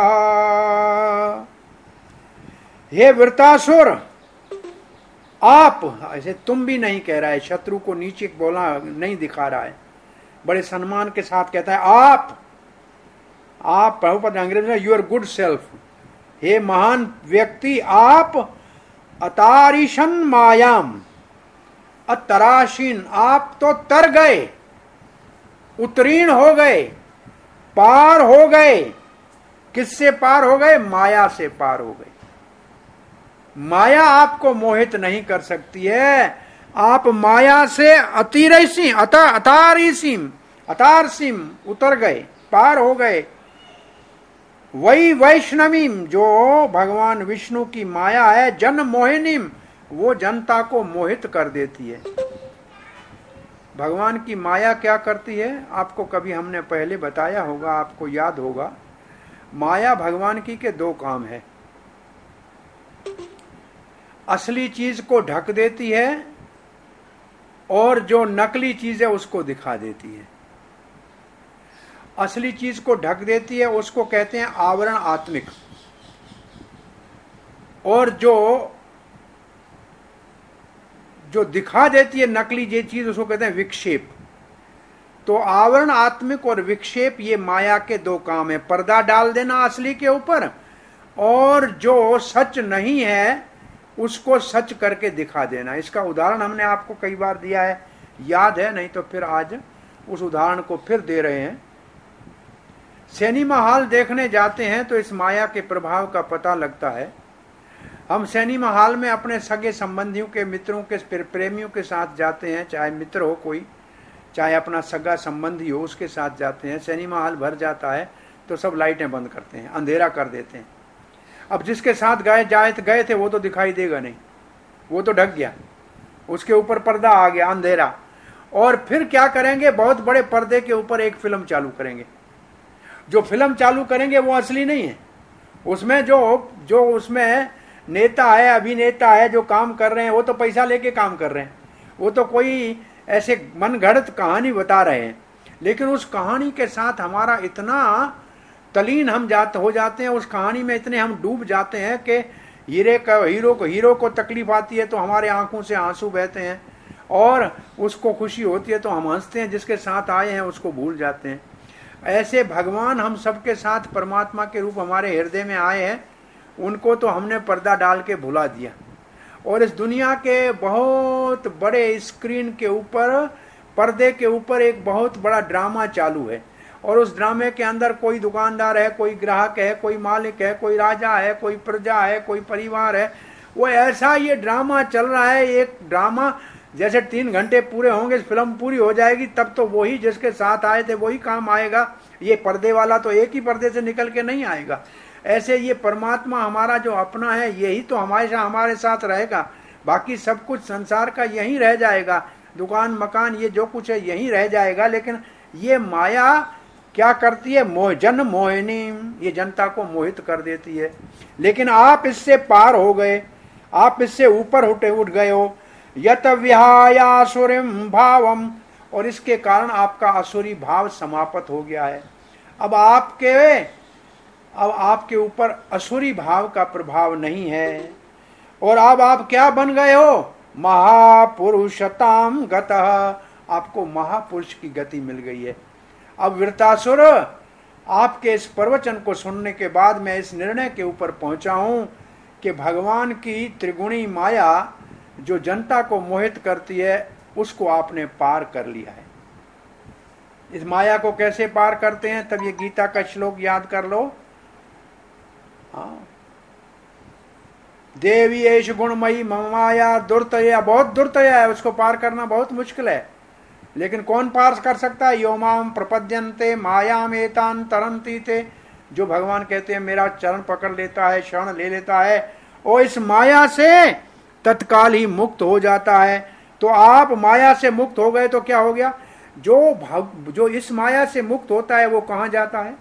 हे वृतासुर, आप, ऐसे तुम भी नहीं कह रहा है, शत्रु को नीचे बोला नहीं दिखा रहा है, बड़े सम्मान के साथ कहता है आप प्रभुपद अंग्रेजी में यूर गुड सेल्फ, हे महान व्यक्ति, आप अतारिशन मायाम, अतराशीन, आप तो तर गए, उत्तीर्ण हो गए, पार हो गए। किससे पार हो गए, माया से पार हो गए। माया आपको मोहित नहीं कर सकती है, आप माया से अतारसीम उतर गए, पार हो गए। वही वैष्णवीम, जो भगवान विष्णु की माया है, जन मोहिनीम, वो जनता को मोहित कर देती है। भगवान की माया क्या करती है, आपको कभी हमने पहले बताया होगा, आपको याद होगा। माया भगवान की के 2 काम है, असली चीज को ढक देती है और जो नकली चीज है उसको दिखा देती है। असली चीज को ढक देती है उसको कहते हैं आवरण आत्मिक, और जो दिखा देती है नकली ये चीज उसको कहते हैं विक्षेप। तो आवरण आत्मिक और विक्षेप, ये माया के 2 काम है, पर्दा डाल देना असली के ऊपर, और जो सच नहीं है उसको सच करके दिखा देना। इसका उदाहरण हमने आपको कई बार दिया है, याद है, नहीं तो फिर आज उस उदाहरण को फिर दे रहे हैं। सिनेमा हॉल देखने जाते हैं तो इस माया के प्रभाव का पता लगता है। हम सिनेमा हॉल में अपने सगे संबंधियों के, मित्रों के, प्रेमियों के साथ जाते हैं, चाहे मित्र हो कोई, चाहे अपना सगा संबंधी हो, उसके साथ जाते हैं। सिनेमा हॉल भर जाता है तो सब लाइटें बंद करते हैं, अंधेरा कर देते हैं। अब जिसके साथ गए थे वो तो दिखाई देगा नहीं, वो तो ढक गया, उसके ऊपर पर्दा आ गया, अंधेरा। और फिर क्या करेंगे, बहुत बड़े पर्दे के ऊपर एक फिल्म चालू करेंगे। जो फिल्म चालू करेंगे वो असली नहीं है, उसमें जो उसमें नेता है, अभिनेता है, जो काम कर रहे हैं वो तो पैसा लेके काम कर रहे हैं, वो तो कोई ऐसे मनगढ़ंत कहानी बता रहे हैं, लेकिन उस कहानी के साथ हमारा इतना तलीन हम हो जाते हैं, उस कहानी में इतने हम डूब जाते हैं कि हीरो को तकलीफ आती है तो हमारे आंखों से आंसू बहते हैं, और उसको खुशी होती है तो हम हंसते हैं, जिसके साथ आए हैं उसको भूल जाते हैं। ऐसे भगवान हम सबके साथ परमात्मा के रूप हमारे हृदय में आए हैं, उनको तो हमने पर्दा डाल के भुला दिया। और इस दुनिया के बहुत बड़े स्क्रीन के ऊपर, पर्दे के ऊपर एक बहुत बड़ा ड्रामा चालू है, और उस ड्रामे के अंदर कोई दुकानदार है, कोई ग्राहक है, कोई मालिक है, कोई राजा है, कोई प्रजा है, कोई परिवार है। वो ऐसा ये ड्रामा चल रहा है, एक ड्रामा जैसे 3 घंटे पूरे होंगे, फिल्म पूरी हो जाएगी, तब तो वही जिसके साथ आए थे वही काम आएगा। ये पर्दे वाला तो एक ही पर्दे से निकल के नहीं आएगा। ऐसे ये परमात्मा हमारा जो अपना है, यही तो हमारे साथ रहेगा, बाकी सब कुछ संसार का यही रह जाएगा, दुकान मकान ये जो कुछ है यही रह जाएगा। लेकिन ये माया क्या करती है? जन मोहिनी, ये जनता को मोहित कर देती है। लेकिन आप इससे पार हो गए, आप इससे ऊपर उठ गए हो। यत विहायासुरीम भावम, और इसके कारण आपका असुरी भाव समाप्त हो गया है। अब आपके ऊपर असुरी भाव का प्रभाव नहीं है, और अब आप क्या बन गए हो? महापुरुषताम गतः, आपको महापुरुष की गति मिल गई है। अब वृत्तासुर, आपके इस प्रवचन को सुनने के बाद मैं इस निर्णय के ऊपर पहुंचा हूं कि भगवान की त्रिगुणी माया जो जनता को मोहित करती है, उसको आपने पार कर लिया है। इस माया को कैसे पार करते हैं? तब ये गीता का श्लोक याद कर लो। देवी एष गुणमयी मम माया दुर्तया, बहुत दुर्तया है, उसको पार करना बहुत मुश्किल है। लेकिन कौन पार कर सकता है? यो माम प्रपद्यन्ते मायाम एतान तरन्ति ते, जो भगवान कहते हैं मेरा चरण पकड़ लेता है, शरण ले लेता है, और इस माया से तत्काल ही मुक्त हो जाता है। तो आप माया से मुक्त हो गए तो क्या हो गया? जो इस माया से मुक्त होता है वो कहां जाता है?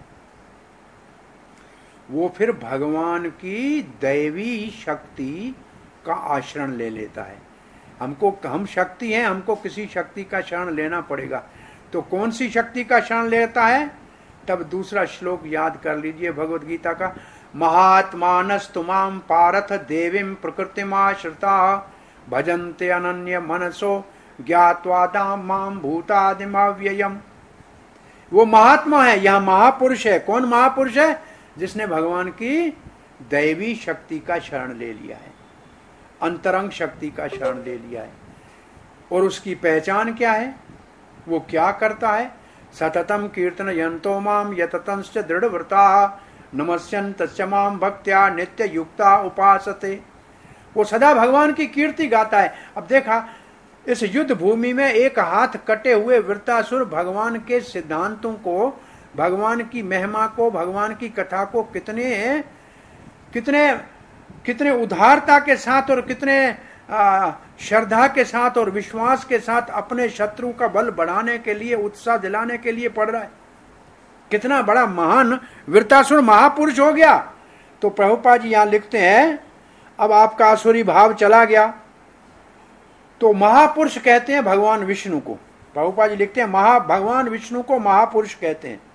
वो फिर भगवान की दैवी शक्ति का आश्रय ले लेता है। हम शक्ति हैं, हमको किसी शक्ति का शरण लेना पड़ेगा। तो कौन सी शक्ति का शरण लेता है? तब दूसरा श्लोक याद कर लीजिए भगवद गीता का। महात्मानस्तुमाम पारथ देवीं प्रकृतिमाश्रिता भजन्ते अनन्य मनसो ज्ञात्वा दाम माम भूतादिमव्ययम्। वो महात्मा है, यह महापुरुष है। कौन महापुरुष है? जिसने भगवान की दैवी शक्ति का शरण ले लिया है, अंतरंग शक्ति का शरण ले लिया है। और उसकी पहचान क्या है? वो क्या करता है? सततम कीर्तन यंतो माम यततंश्च दृढ़व्रता नमस्यन्तश्च माम भक्त्या नित्य युक्ता उपासते। वो सदा भगवान की कीर्ति गाता है। अब देखा, इस युद्ध भूमि में एक हाथ कटे हुए वृत्तासुर भगवान के सिद्धांतों को, भगवान की महिमा को, भगवान की कथा को कितने कितने कितने उदारता के साथ और कितने श्रद्धा के साथ और विश्वास के साथ अपने शत्रु का बल बढ़ाने के लिए, उत्साह दिलाने के लिए पड़ रहा है। कितना बड़ा महान वृत्तासुर महापुरुष हो गया। तो प्रभुपाद जी यहां लिखते हैं, अब आपका आसुरी भाव चला गया। तो महापुरुष कहते हैं भगवान विष्णु को। प्रभुपाद जी लिखते हैं भगवान विष्णु को महापुरुष कहते हैं।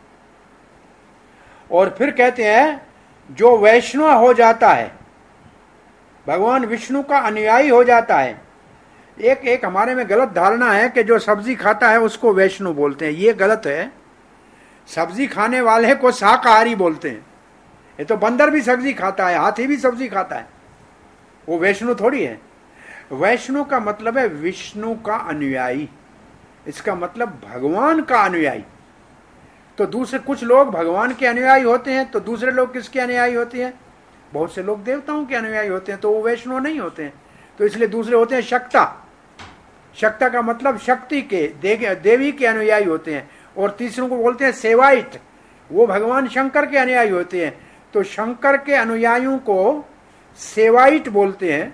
और फिर कहते हैं जो वैष्णव हो जाता है, भगवान विष्णु का अनुयायी हो जाता है। एक हमारे में गलत धारणा है कि जो सब्जी खाता है उसको वैष्णव बोलते हैं। ये गलत है। सब्जी खाने वाले को शाकाहारी बोलते हैं। ये तो बंदर भी सब्जी खाता है, हाथी भी सब्जी खाता है, वो वैष्णव थोड़ी है। वैष्णव का मतलब है विष्णु का अनुयायी, इसका मतलब भगवान का अनुयायी। तो दूसरे कुछ लोग भगवान के अनुयायी होते हैं, तो दूसरे लोग किसके अनुयायी होते हैं? बहुत से लोग देवताओं के अनुयायी होते हैं, तो वो वैष्णव नहीं होते हैं। तो इसलिए दूसरे होते हैं शक्ता। शक्ता का मतलब शक्ति के, देवी के अनुयायी होते हैं। और तीसरों को बोलते हैं सेवाइट, वो भगवान शंकर के अनुयायी होते हैं। तो शंकर के अनुयायियों को सेवाइट बोलते हैं,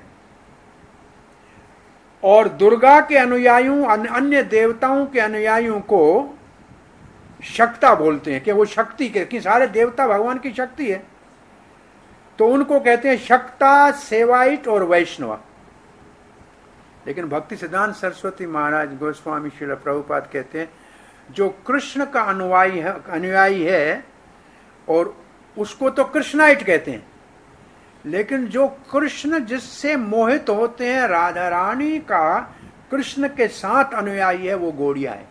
और दुर्गा के अनुयायियों, अन्य देवताओं के अनुयायियों को शक्ता बोलते हैं कि वो शक्ति के, कि सारे देवता भगवान की शक्ति है। तो उनको कहते हैं शक्ता, सेवाइट और वैष्णव। लेकिन भक्ति सिद्धांत सरस्वती महाराज गोस्वामी श्रील प्रभुपाद कहते हैं जो कृष्ण का अनुयायी है और उसको तो कृष्णाइट कहते हैं, लेकिन जो कृष्ण जिससे मोहित होते हैं, राधा रानी का कृष्ण के साथ अनुयायी है, वो गौड़िया है।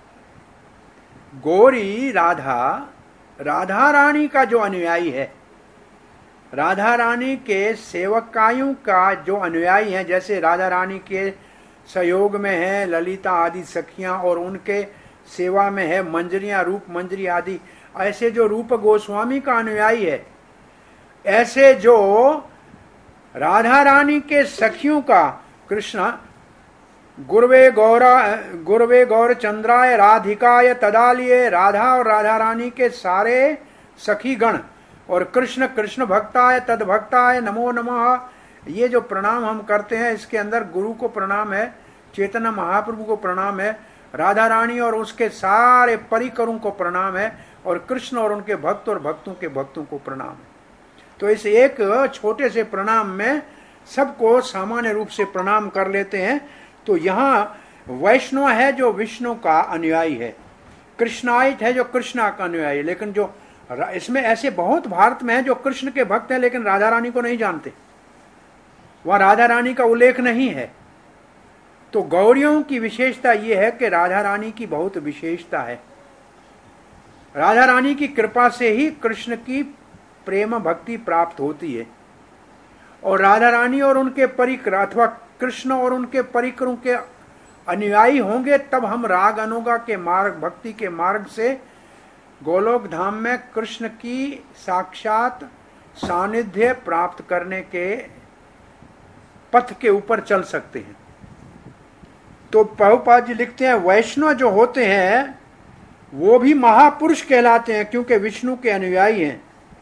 गौरी राधा रानी का जो अनुयायी है, राधा रानी के सेवकायों का जो अनुयायी है, जैसे राधा रानी के सहयोग में है ललिता आदि सखियां और उनके सेवा में है मंजरियां, रूप मंजरी आदि, ऐसे जो रूप गोस्वामी का अनुयायी है, ऐसे जो राधा रानी के सखियों का कृष्ण गुरवे गौर चंद्राय राधिकाय तदालिये, राधा और राधा रानी के सारे सखी गण और कृष्ण कृष्ण भक्ताय तद भक्ताय नमो नमः, ये जो प्रणाम हम करते हैं इसके अंदर गुरु को प्रणाम है, चैतन्य महाप्रभु को प्रणाम है, राधा रानी और उसके सारे परिकरों को प्रणाम है, और कृष्ण और उनके भक्त और भक्तों के भक्तों को प्रणाम है। तो इस एक छोटे से प्रणाम में सबको सामान्य रूप से प्रणाम कर लेते हैं। तो यहाँ वैष्णव है जो विष्णु का अनुयायी है, कृष्णाइट है जो कृष्णा का अनुयायी है, लेकिन जो इसमें ऐसे बहुत भारत में है जो कृष्ण के भक्त हैं लेकिन राधा रानी को नहीं जानते, वह राधा रानी का उल्लेख नहीं है। तो गौरियों की विशेषता यह है कि राधा रानी की बहुत विशेषता है, राधा रानी की कृपा से ही कृष्ण की प्रेम भक्ति प्राप्त होती है, और राधा रानी और उनके परिकर अथवा कृष्ण और उनके परिकरों के अनुयायी होंगे तब हम राग अनुगा के मार्ग, भक्ति के मार्ग से गोलोक धाम में कृष्ण की साक्षात सानिध्य प्राप्त करने के पथ के ऊपर चल सकते हैं। तो प्रभुपाद जी लिखते हैं वैष्णव जो होते हैं वो भी महापुरुष कहलाते हैं क्योंकि विष्णु के अनुयायी हैं,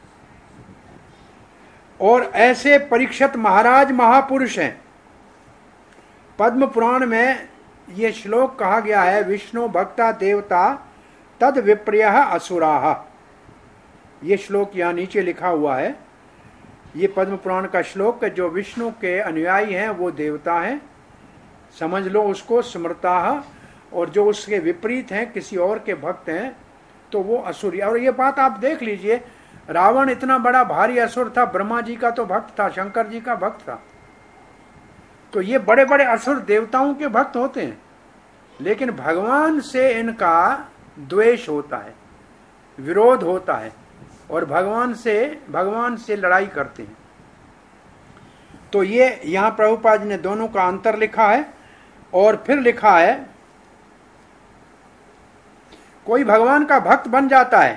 और ऐसे परीक्षित महाराज महापुरुष हैं। पद्म पुराण में यह श्लोक कहा गया है, विष्णु भक्ता देवता तद विप्रियः असुराः। ये श्लोक यहाँ नीचे लिखा हुआ है, ये पद्म पुराण का श्लोक है। जो विष्णु के अनुयायी हैं वो देवता हैं, समझ लो उसको स्मृताः, और जो उसके विपरीत हैं किसी और के भक्त हैं तो वो असुर। और ये बात आप देख लीजिए, रावण इतना बड़ा भारी असुर था, ब्रह्मा जी का तो भक्त था, शंकर जी का भक्त था, तो ये बड़े बड़े असुर देवताओं के भक्त होते हैं, लेकिन भगवान से इनका द्वेष होता है, विरोध होता है, और भगवान से लड़ाई करते हैं। तो ये यहां प्रभुपाद जी ने दोनों का अंतर लिखा है। और फिर लिखा है कोई भगवान का भक्त बन जाता है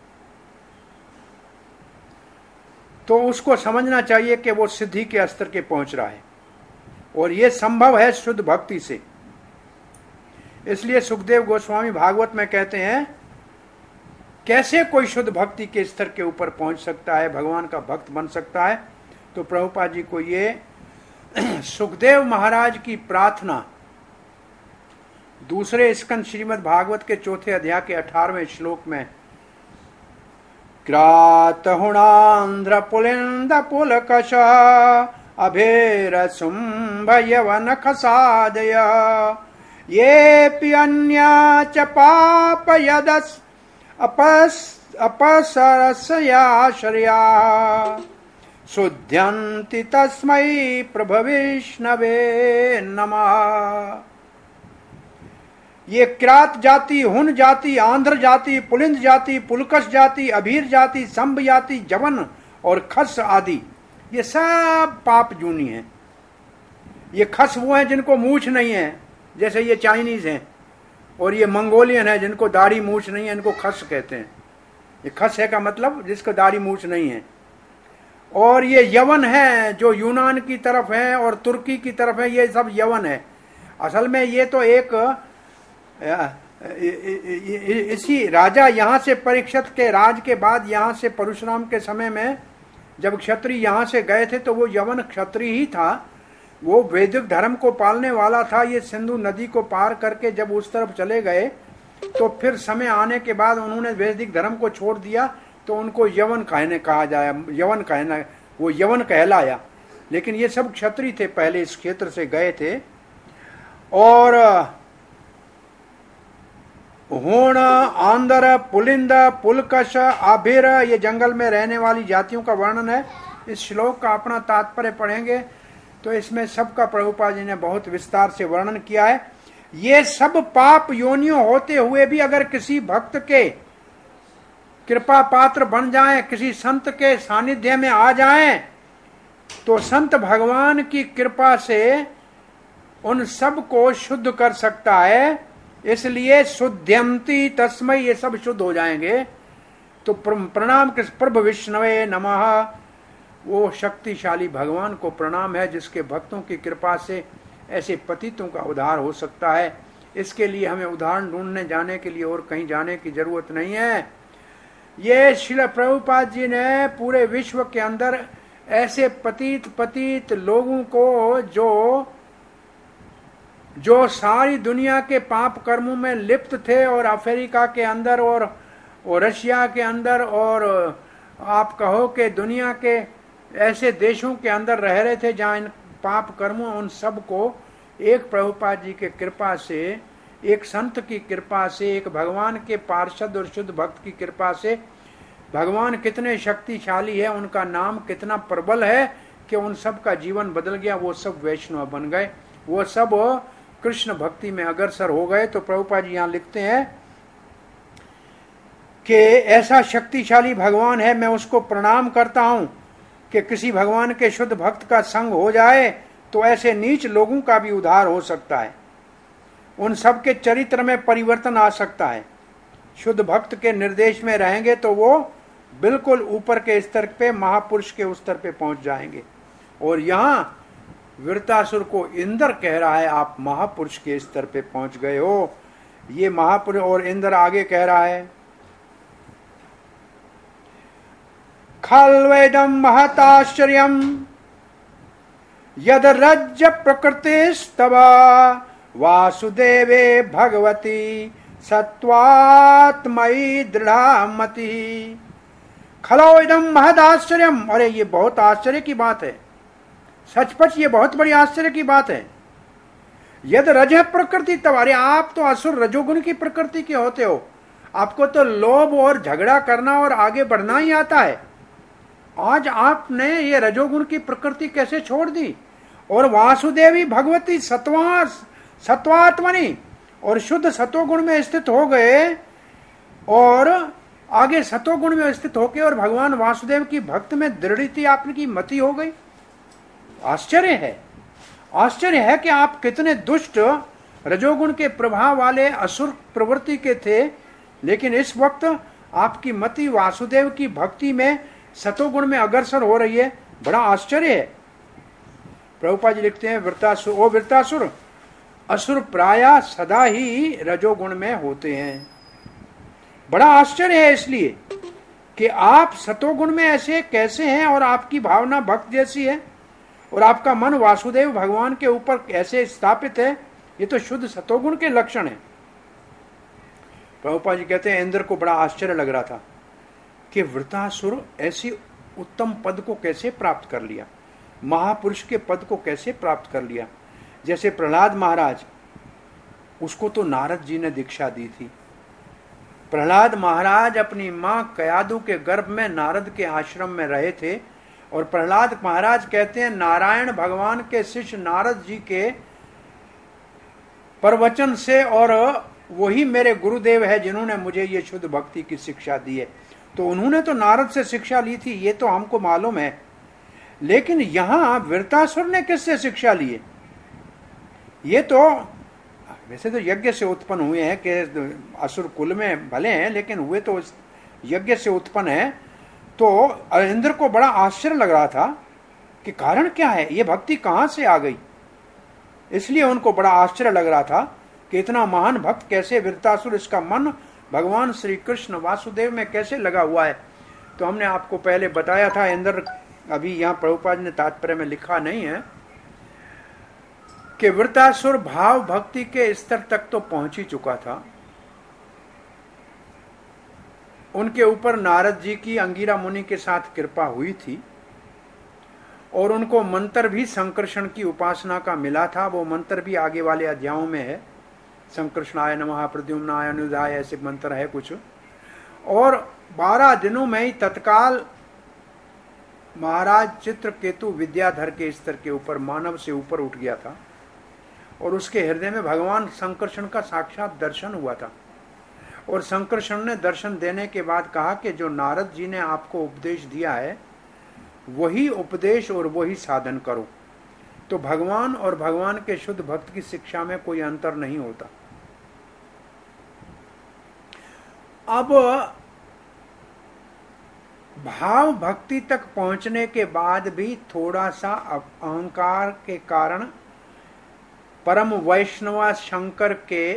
तो उसको समझना चाहिए कि वो सिद्धि के स्तर के पहुंच रहा है, और ये संभव है शुद्ध भक्ति से। इसलिए सुखदेव गोस्वामी भागवत में कहते हैं कैसे कोई शुद्ध भक्ति के स्तर के ऊपर पहुंच सकता है, भगवान का भक्त बन सकता है। तो प्रभुपाद जी को ये सुखदेव महाराज की प्रार्थना दूसरे स्कंद श्रीमद् भागवत के 4 अध्याय के 18वें श्लोक में, क्रातहुणांध्र पुलिंद पुलकश अभेर शुंभ यवन खसादय ये अन्या च पाप यदस अपसरसयाश्रया शुद्ध्यन्ति तस्मै प्रभविष्णवे नमः। ये क्रात जाति, हुन जाति, आंध्र जाति, पुलिंद जाति, पुलकश जाति, अभीर जाति, संभ जाति, जवन और खस आदि, ये सब पाप जूनी हैं। ये खस वो हैं जिनको मूछ नहीं है, जैसे ये चाइनीज हैं, और ये मंगोलियन है जिनको दाढ़ी मूछ नहीं है, इनको खस कहते हैं। ये खस है का मतलब जिसको दाढ़ी मूछ नहीं है। और ये यवन है जो यूनान की तरफ है और तुर्की की तरफ है, ये सब यवन है। असल में ये तो एक इसी राजा यहाँ से परीक्षित के राज के बाद यहाँ से परशुराम के समय में जब क्षत्रिय यहाँ से गए थे तो वो यवन क्षत्रिय ही था, वो वैदिक धर्म को पालने वाला था। ये सिंधु नदी को पार करके जब उस तरफ चले गए तो फिर समय आने के बाद उन्होंने वैदिक धर्म को छोड़ दिया, तो उनको यवन कहा जाए, यवन कहना, वो यवन कहलाया। लेकिन ये सब क्षत्रिय थे, पहले इस क्षेत्र से गए थे। और होण, आंदर, पुलिंद, पुलकश, आभिर, ये जंगल में रहने वाली जातियों का वर्णन है। इस श्लोक का अपना तात्पर्य पढ़ेंगे तो इसमें सबका प्रभुपाद जी ने बहुत विस्तार से वर्णन किया है। ये सब पाप योनियों होते हुए भी अगर किसी भक्त के कृपा पात्र बन जाएं, किसी संत के सानिध्य में आ जाएं, तो संत भगवान की कृपा से उन सब को शुद्ध कर सकता है। इसलिए शुद्ध्यंती तस्मै, ये सब शुद्ध हो जाएंगे। तो प्रणाम कृष्ण प्रभु विष्णवे नमः, वो शक्तिशाली भगवान को प्रणाम है जिसके भक्तों की कृपा से ऐसे पतितों का उद्धार हो सकता है। इसके लिए हमें उदाहरण ढूंढने जाने के लिए और कहीं जाने की जरूरत नहीं है। ये श्रील प्रभुपाद जी ने पूरे विश्व के अंदर ऐसे पतित लोगों को जो सारी दुनिया के पाप कर्मों में लिप्त थे और अफ्रीका के अंदर और रशिया के अंदर और आप कहो कि दुनिया के ऐसे देशों के अंदर रह रहे थे जहाँ इन पाप कर्मों, उन सब को एक प्रभुपाद जी के कृपा से, एक संत की कृपा से, एक भगवान के पार्षद और शुद्ध भक्त की कृपा से भगवान कितने शक्तिशाली है, उनका नाम कितना प्रबल है कि उन सब का जीवन बदल गया। वो सब वैष्णव बन गए, वो सब कृष्ण भक्ति में अग्रसर हो गए। तो प्रभुपाद जी यहाँ लिखते हैं कि ऐसा शक्तिशाली भगवान है, मैं उसको प्रणाम करता हूं कि किसी भगवान के शुद्ध भक्त का संग हो जाए तो ऐसे नीच लोगों का भी उद्धार हो सकता है, उन सब के चरित्र में परिवर्तन आ सकता है। शुद्ध भक्त के निर्देश में रहेंगे तो वो बिल्कुल ऊपर के स्तर पे, महापुरुष के उस स्तर पे पहुंच जाएंगे। और यहाँ वृत्तासुर को इंद्र कह रहा है, आप महापुरुष के स्तर पे पहुंच गए हो, ये महापुरुष। और इंद्र आगे कह रहा है, खल्वेदम महताश्चर्यम यद रज्ज प्रकृतिस्तवा वासुदेवे भगवती सत्वात्मयी दृढ़मति। खलो इदम महद आश्चर्यम, अरे ये बहुत आश्चर्य की बात है, सचपच ये बहुत बड़ी आश्चर्य की बात है। यद रज प्रकृति तब, अरे आप तो असुर रजोगुण की प्रकृति के होते हो, आपको तो लोभ और झगड़ा करना और आगे बढ़ना ही आता है। आज आपने ये रजोगुण की प्रकृति कैसे छोड़ दी और वासुदेवी भगवती सत्वात्मनि और शुद्ध सतोगुण में स्थित हो गए और आगे सतोगुण में स्थित होके और भगवान वासुदेव की भक्त में दृढ़ता आपकी मति हो गई। आश्चर्य है, आश्चर्य है कि आप कितने दुष्ट रजोगुण के प्रभाव वाले असुर प्रवृत्ति के थे, लेकिन इस वक्त आपकी मति वासुदेव की भक्ति में सतोगुण में अग्रसर हो रही है। बड़ा आश्चर्य है। प्रभुपाद जी लिखते हैं, वृत्तासुर, ओ वृत्तासुर, असुर प्रायः सदा ही रजोगुण में होते हैं। बड़ा आश्चर्य है इसलिए कि आप सतोगुण में ऐसे कैसे हैं और आपकी भावना भक्त जैसी है और आपका मन वासुदेव भगवान के ऊपर कैसे स्थापित है। ये तो शुद्ध सतोगुण के लक्षण है। प्रभुपाद जी कहते हैं, इंद्र को बड़ा आश्चर्य लग रहा था कि वृत्तासुर ऐसी उत्तम पद को कैसे प्राप्त कर लिया, महापुरुष के पद को कैसे प्राप्त कर लिया। जैसे प्रहलाद महाराज, उसको तो नारद जी ने दीक्षा दी थी। प्रहलाद महाराज अपनी मां कयादु के गर्भ में नारद के आश्रम में रहे थे और प्रहलाद महाराज कहते हैं, नारायण भगवान के शिष्य नारद जी के प्रवचन से, और वही मेरे गुरुदेव है जिन्होंने मुझे ये शुद्ध भक्ति की शिक्षा दी है। तो उन्होंने तो नारद से शिक्षा ली थी, ये तो हमको मालूम है। लेकिन यहां वृत्तासुर ने किससे शिक्षा ली है? ये तो वैसे तो यज्ञ से उत्पन्न हुए हैं कि असुर कुल में भले हैं, लेकिन हुए तो यज्ञ से उत्पन्न है। तो इंद्र को बड़ा आश्चर्य लग रहा था कि कारण क्या है, ये भक्ति कहां से आ गई। इसलिए उनको बड़ा आश्चर्य लग रहा था कि इतना महान भक्त कैसे वृत्तासुर, इसका मन भगवान श्री कृष्ण वासुदेव में कैसे लगा हुआ है। तो हमने आपको पहले बताया था, इंद्र अभी यहाँ प्रभुपाद ने तात्पर्य में लिखा नहीं है कि वृत्तासुर भाव भक्ति के स्तर तक तो पहुंच ही चुका था। उनके ऊपर नारद जी की अंगिरा मुनि के साथ कृपा हुई थी और उनको मंत्र भी संकर्षण की उपासना का मिला था। वो मंत्र भी आगे वाले अध्यायों में है, संकर्षणाय नमः, प्रद्युम्नाय, अनुदाय, ऐसे मंत्र है कुछ। और 12 दिनों में ही तत्काल महाराज चित्रकेतु विद्याधर के स्तर के ऊपर, मानव से ऊपर उठ गया था और उसके हृदय में भगवान संकर्षण का साक्षात दर्शन हुआ था। और संकर्षण ने दर्शन देने के बाद कहा कि जो नारद जी ने आपको उपदेश दिया है वही उपदेश और वही साधन करो। तो भगवान और भगवान के शुद्ध भक्त की शिक्षा में कोई अंतर नहीं होता। अब भाव भक्ति तक पहुंचने के बाद भी थोड़ा सा अहंकार के कारण परम वैष्णव शंकर के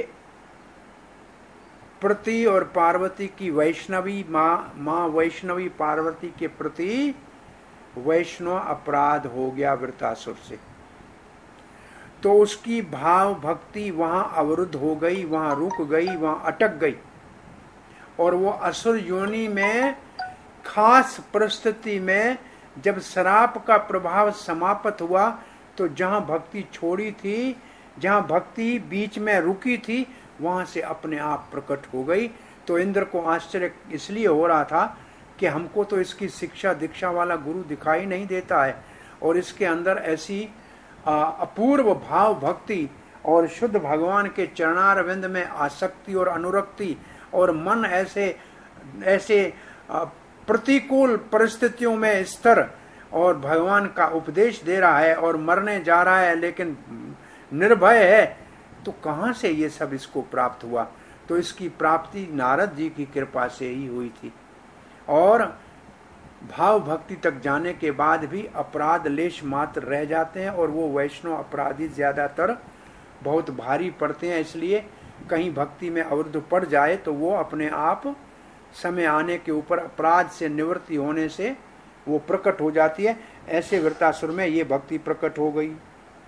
प्रति और पार्वती की वैष्णवी मां वैष्णवी पार्वती के प्रति वैष्णव अपराध हो गया वृत्रासुर से। तो उसकी भाव भक्ति वहां अवरुद्ध हो गई, वहां रुक गई, वहां अटक गई। और वो असुर योनि में खास परिस्थिति में जब श्राप का प्रभाव समाप्त हुआ तो जहां भक्ति छोड़ी थी, जहां भक्ति बीच में रुकी थी, वहां से अपने आप प्रकट हो गई। तो इंद्र को आश्चर्य इसलिए हो रहा था कि हमको तो इसकी शिक्षा दीक्षा वाला गुरु दिखाई नहीं देता है और इसके अंदर ऐसी अपूर्व भाव भक्ति और शुद्ध भगवान के चरणारविंद में आसक्ति और अनुरक्ति और मन ऐसे ऐसे प्रतिकूल परिस्थितियों में स्थिर और भगवान का उपदेश दे रहा है और मरने जा रहा है लेकिन निर्भय है। तो कहां से ये सब इसको प्राप्त हुआ? तो इसकी प्राप्ति नारद जी की कृपा से ही हुई थी। और भाव भक्ति तक जाने के बाद भी अपराध लेश मात्र रह जाते हैं और वो वैष्णव अपराधी ज्यादातर बहुत भारी पड़ते हैं। इसलिए कहीं भक्ति में अवरुद्ध पड़ जाए तो वो अपने आप समय आने के ऊपर अपराध से निवृत्ति होने से वो प्रकट हो जाती है। ऐसे वृत्रासुर में ये भक्ति प्रकट हो गई।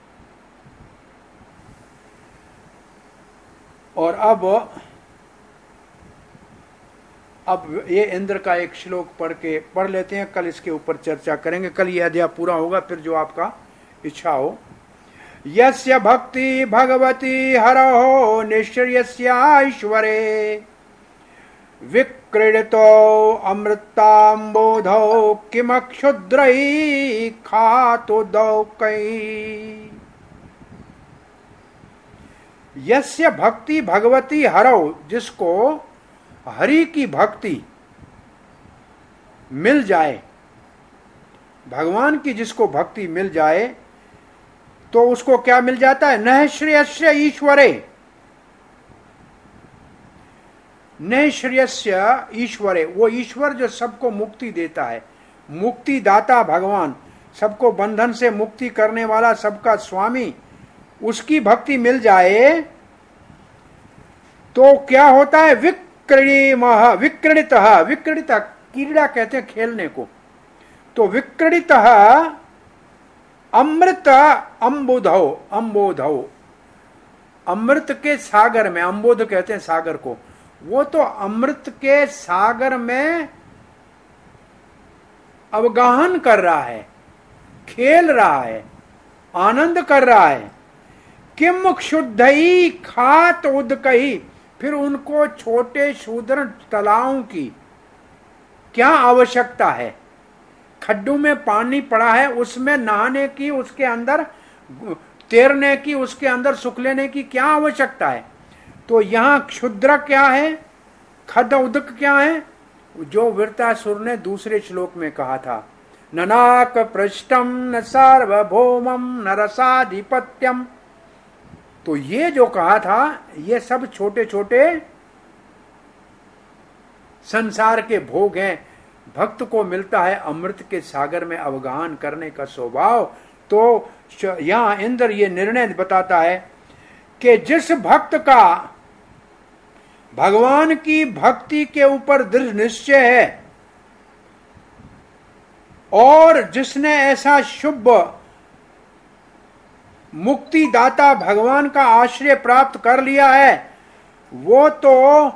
और अब ये इंद्र का एक श्लोक पढ़ लेते हैं, कल इसके ऊपर चर्चा करेंगे। कल ये अध्याय पूरा होगा, फिर जो आपका इच्छा हो। यस्य भक्ति भगवती हरहो निश्चर्यस्याईश्वरे विक्रीडितो अमृताम्बोधौ किमक्षुद्रैः खातोदौकै। यस्य भक्ति भगवती हरौ, जिसको हरि की भक्ति मिल जाए, भगवान की जिसको भक्ति मिल जाए तो उसको क्या मिल जाता है? न श्रेयस्य ईश्वरे, न श्रेयस्य ईश्वरे, वो ईश्वर जो सबको मुक्ति देता है, मुक्ति दाता भगवान, सबको बंधन से मुक्ति करने वाला, सबका स्वामी, उसकी भक्ति मिल जाए तो क्या होता है? विक्रीडित, विक्रीडित क्रीड़ा कहते हैं खेलने को। तो विक्रीडित अमृत अम्बोधौ, अम्बोधौ अमृत के सागर में, अम्बोध कहते हैं सागर को, वो तो अमृत के सागर में अवगाहन कर रहा है, खेल रहा है, आनंद कर रहा है। किम क्षुद्धई खात उदकई, फिर उनको छोटे शूद्र तालाबों की क्या आवश्यकता है? खड्डों में पानी पड़ा है, उसमें नहाने की, उसके अंदर तैरने की, उसके अंदर सुख लेने की क्या आवश्यकता है? तो यहां क्षुद्र क्या है, खद उदक क्या है? जो वृत्रासुर ने दूसरे श्लोक में कहा था, ननाक पृष्ठम न सार्वभौमम न रसाधिपत्यम। तो ये जो कहा था, ये सब छोटे छोटे संसार के भोग हैं। भक्त को मिलता है अमृत के सागर में अवगाहन करने का स्वभाव। तो यहां इंद्र ये निर्णय बताता है कि जिस भक्त का भगवान की भक्ति के ऊपर दृढ़ निश्चय है और जिसने ऐसा शुभ मुक्तिदाता भगवान का आश्रय प्राप्त कर लिया है, वो तो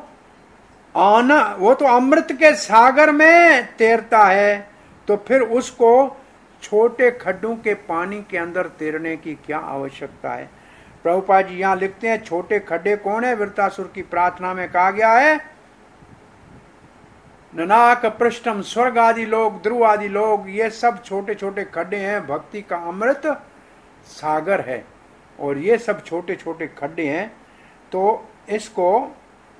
अमृत के सागर में तैरता है। तो फिर उसको छोटे खड्डों के पानी के अंदर तैरने की क्या आवश्यकता है। प्रभुपाद जी यहां लिखते हैं छोटे खड्डे कौन है। वृत्तासुर की प्रार्थना में कहा गया है ननाक पृष्ठम, स्वर्ग आदि लोग, ध्रुव आदि लोग, ये सब छोटे छोटे खड्डे हैं। भक्ति का अमृत सागर है और ये सब छोटे छोटे खड्डे हैं। तो इसको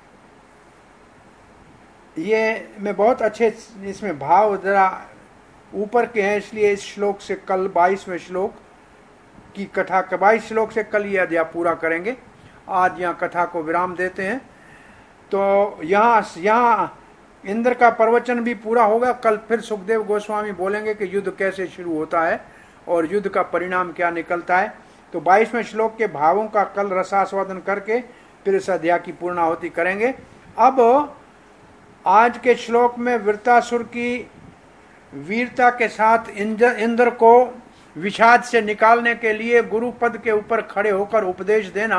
ये मैं बहुत अच्छे इसमें भाव जरा ऊपर के हैं, इसलिए इस श्लोक से कल 22वें श्लोक की कथा 22 श्लोक से कल ये अध्याय पूरा करेंगे। आज यहाँ कथा को विराम देते हैं। तो यहाँ इंद्र का प्रवचन भी पूरा होगा। कल फिर सुखदेव गोस्वामी बोलेंगे कि युद्ध कैसे शुरू होता है और युद्ध का परिणाम क्या निकलता है। तो 22वें श्लोक के भावों का कल रसास्वादन करके फिर इस अध्याय की पूर्णाहुति करेंगे। अब आज के श्लोक में वृत्तासुर की वीरता के साथ इंद्र को विषाद से निकालने के लिए गुरु पद के ऊपर खड़े होकर उपदेश देना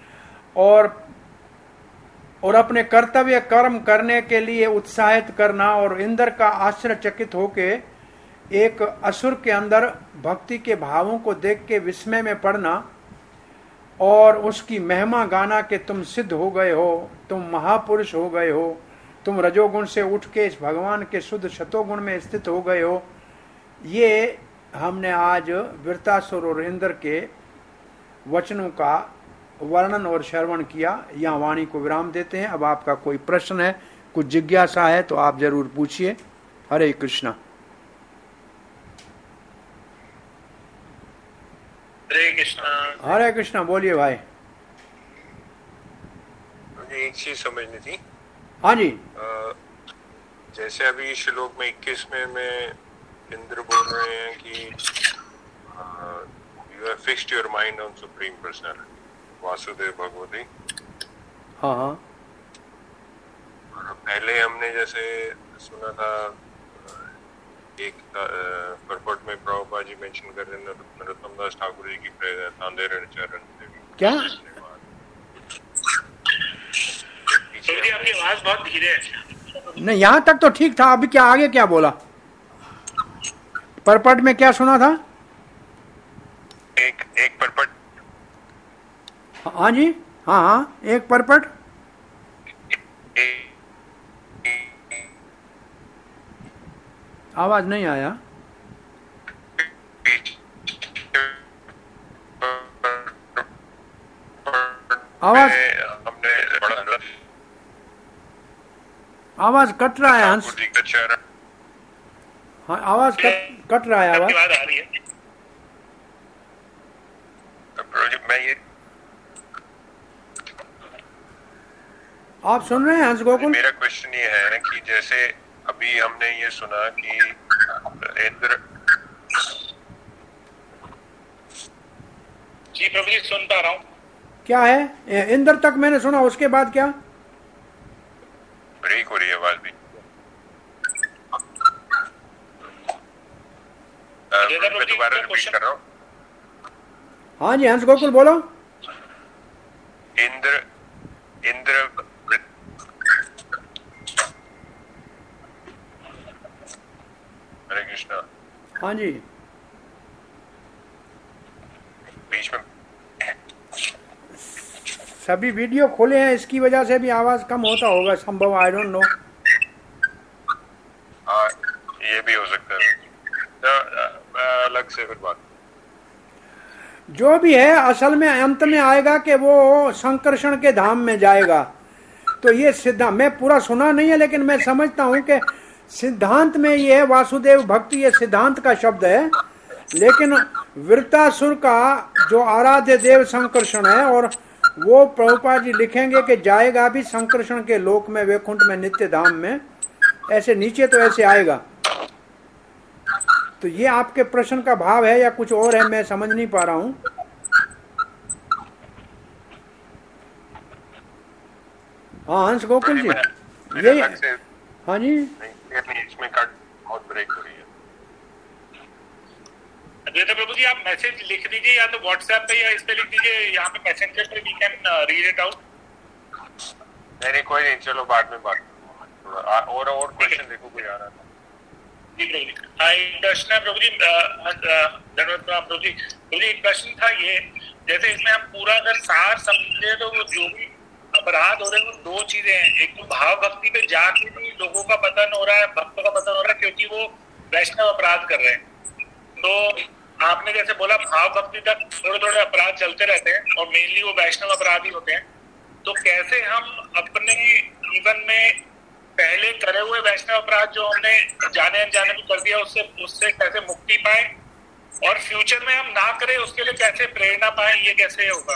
और अपने कर्तव्य कर्म करने के लिए उत्साहित करना और इंद्र का आश्चर्यचकित होके एक असुर के अंदर भक्ति के भावों को देख के विस्मय में पड़ना और उसकी महिमा गाना कि तुम सिद्ध हो गए हो, तुम महापुरुष हो गए हो, तुम रजोगुण से उठ के इस भगवान के शुद्ध शतोगुण में स्थित हो गए हो। ये हमने आज वृत्तासुर और इंद्र के वचनों का वर्णन और श्रवण किया। यहाँ वाणी को विराम देते हैं। अब आपका कोई प्रश्न है, कुछ जिज्ञासा है तो आप जरूर पूछिए। हरे कृष्णा। हरे कृष्णा। हरे कृष्णा। बोलिए भाई। मुझे एक चीज समझनी थी। हाँ जी। जैसे अभी श्लोक में 21 में इंद्र बोल रहे हैं कि you have fixed your mind on supreme personality Vasudev भगवती। हाँ हाँ। पहले हमने जैसे सुना था एक परपट में प्रभुपाद जी मेंशन कर रहे हैं नरोत्तम दास ठाकुर जी की तांदे चरण क्या आपकी आवाज बहुत धीरे है। नहीं, यहाँ तक तो ठीक था। अभी क्या आगे क्या बोला? परपट में क्या सुना था? एक परपट। हाँ जी। हाँ हाँ, एक परपट। आवाज नहीं आया। आवाज आवाज कट रहा है हंस। हाँ, आवाज कट रहा है। आवाज आ रही है। मैं ये आप सुन रहे हैं हंस गोकुल? मेरा क्वेश्चन ये है कि जैसे अभी हमने ये सुना कि इंद्र। जी प्रभु जी सुन पा रहा हूँ। क्या है? इंद्र तक मैंने सुना, उसके बाद क्या? ब्रेक हो रही है आवाज भी। मैं दोबारा रिपीट कर रहा हूँ। हाँ जी हंस गोकुल बोलो। इंद्र हरे कृष्णा। हाँ जी। बीच में सभी वीडियो खोले हैं, इसकी वजह से भी आवाज कम होता होगा संभव। I don't know. हाँ, ये भी हो सकता है। अलग से फिर बात। जो भी है असल में अंत में आएगा कि वो संकर्षण के धाम में जाएगा। तो ये सिद्धांत मैं पूरा सुना नहीं है, लेकिन मैं समझता हूं कि सिद्धांत में ये है वासुदेव भक्ति, ये सिद्धांत का शब्द है। लेकिन वृत्तासुर का जो आराध्य देव संकर्षण है, और वो प्रभुपाद जी लिखेंगे कि जाएगा भी संकर्षण के लोक में, वैकुंठ में, नित्य धाम में। ऐसे नीचे तो ऐसे आएगा। तो ये आपके प्रश्न का भाव है या कुछ और है, मैं समझ नहीं पा रहा हूं। हाँ हंस गोकुल जी, ये हाँ जी। इसमें कट बहुत ब्रेक हो रही है। तो प्रभु जी आप मैसेज लिख दीजिए, या तो व्हाट्सएप पे या इस पे लिख दीजिए, यहाँ पे मैसेंजर पे we can read it out. नहीं कोई नहीं, चलो बाद में बात। और क्वेश्चन देखो कोई आ रहा था। जी प्रभु जी, एक प्रश्न है प्रभु जी, धन्यवाद प्रभु जी। प्रभु जी, एक प्रश्न था ये, जैसे इसमें हम पूरा अगर सार समझे तो वो जो भी अपराध हो रहे हैं वो दो चीजें हैं। एक तो भाव भक्ति पे जाके भी लोगों का पतन हो रहा है, भक्तों का पतन हो रहा है, क्योंकि वो वैष्णव अपराध कर रहे हैं। तो आपने जैसे बोला भाव भक्ति तक थोड़े थोड़े अपराध चलते रहते हैं और मेनली वो वैष्णव अपराध ही होते हैं। तो कैसे हम अपने जीवन में पहले करे हुए वैष्णव अपराध जो हमने जाने अनजाने में कर दिया उससे कैसे मुक्ति पाए, और फ्यूचर में हम ना करें उसके लिए कैसे प्रेरणा पाए, ये कैसे होगा?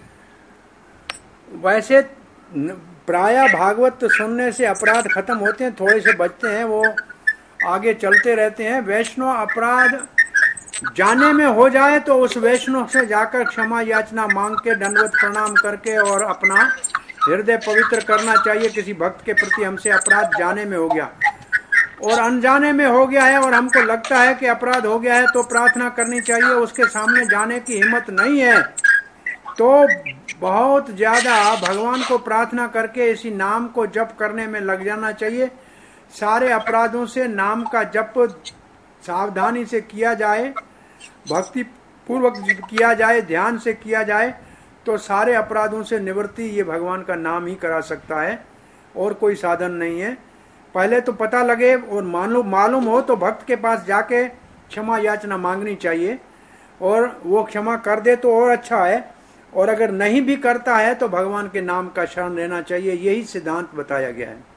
वैसे प्राय भागवत सुनने से अपराध खत्म होते हैं, थोड़े से बचते हैं, वो आगे चलते रहते हैं। वैष्णव अपराध जाने में हो जाए तो उस वैष्णव से जाकर क्षमा याचना मांग के दंडवत प्रणाम करके और अपना हृदय पवित्र करना चाहिए। किसी भक्त के प्रति हमसे अपराध जाने में हो गया और अनजाने में हो गया है और हमको लगता है कि अपराध हो गया है तो प्रार्थना करनी चाहिए। उसके सामने जाने की हिम्मत नहीं है तो बहुत ज्यादा भगवान को प्रार्थना करके इसी नाम को जप करने में लग जाना चाहिए। सारे अपराधों से नाम का जप सावधानी से किया जाए, भक्ति पूर्वक किया जाए, ध्यान से किया जाए तो सारे अपराधों से निवृत्ति ये भगवान का नाम ही करा सकता है और कोई साधन नहीं है। पहले तो पता लगे और मालूम हो तो भक्त के पास जाके क्षमा याचना मांगनी चाहिए और वो क्षमा कर दे तो और अच्छा है, और अगर नहीं भी करता है तो भगवान के नाम का शरण लेना चाहिए। यही सिद्धांत बताया गया है।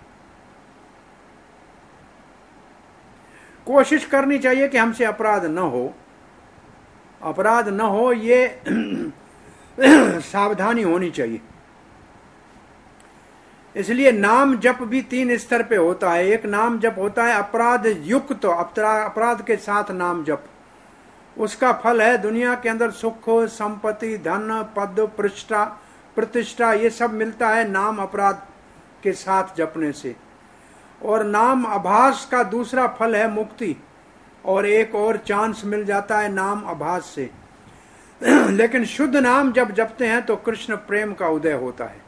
कोशिश करनी चाहिए कि हमसे अपराध न हो, ये सावधानी होनी चाहिए। इसलिए नाम जप भी 3 स्तर पे होता है। एक नाम जप होता है अपराध युक्त, अपराध के साथ नाम जप। उसका फल है दुनिया के अंदर सुख, संपत्ति, धन, पद, प्रतिष्ठा, ये सब मिलता है नाम अपराध के साथ जपने से। और नाम अभास का दूसरा फल है मुक्ति, और एक और चांस मिल जाता है नाम अभास से। लेकिन शुद्ध नाम जब जपते हैं तो कृष्ण प्रेम का उदय होता है।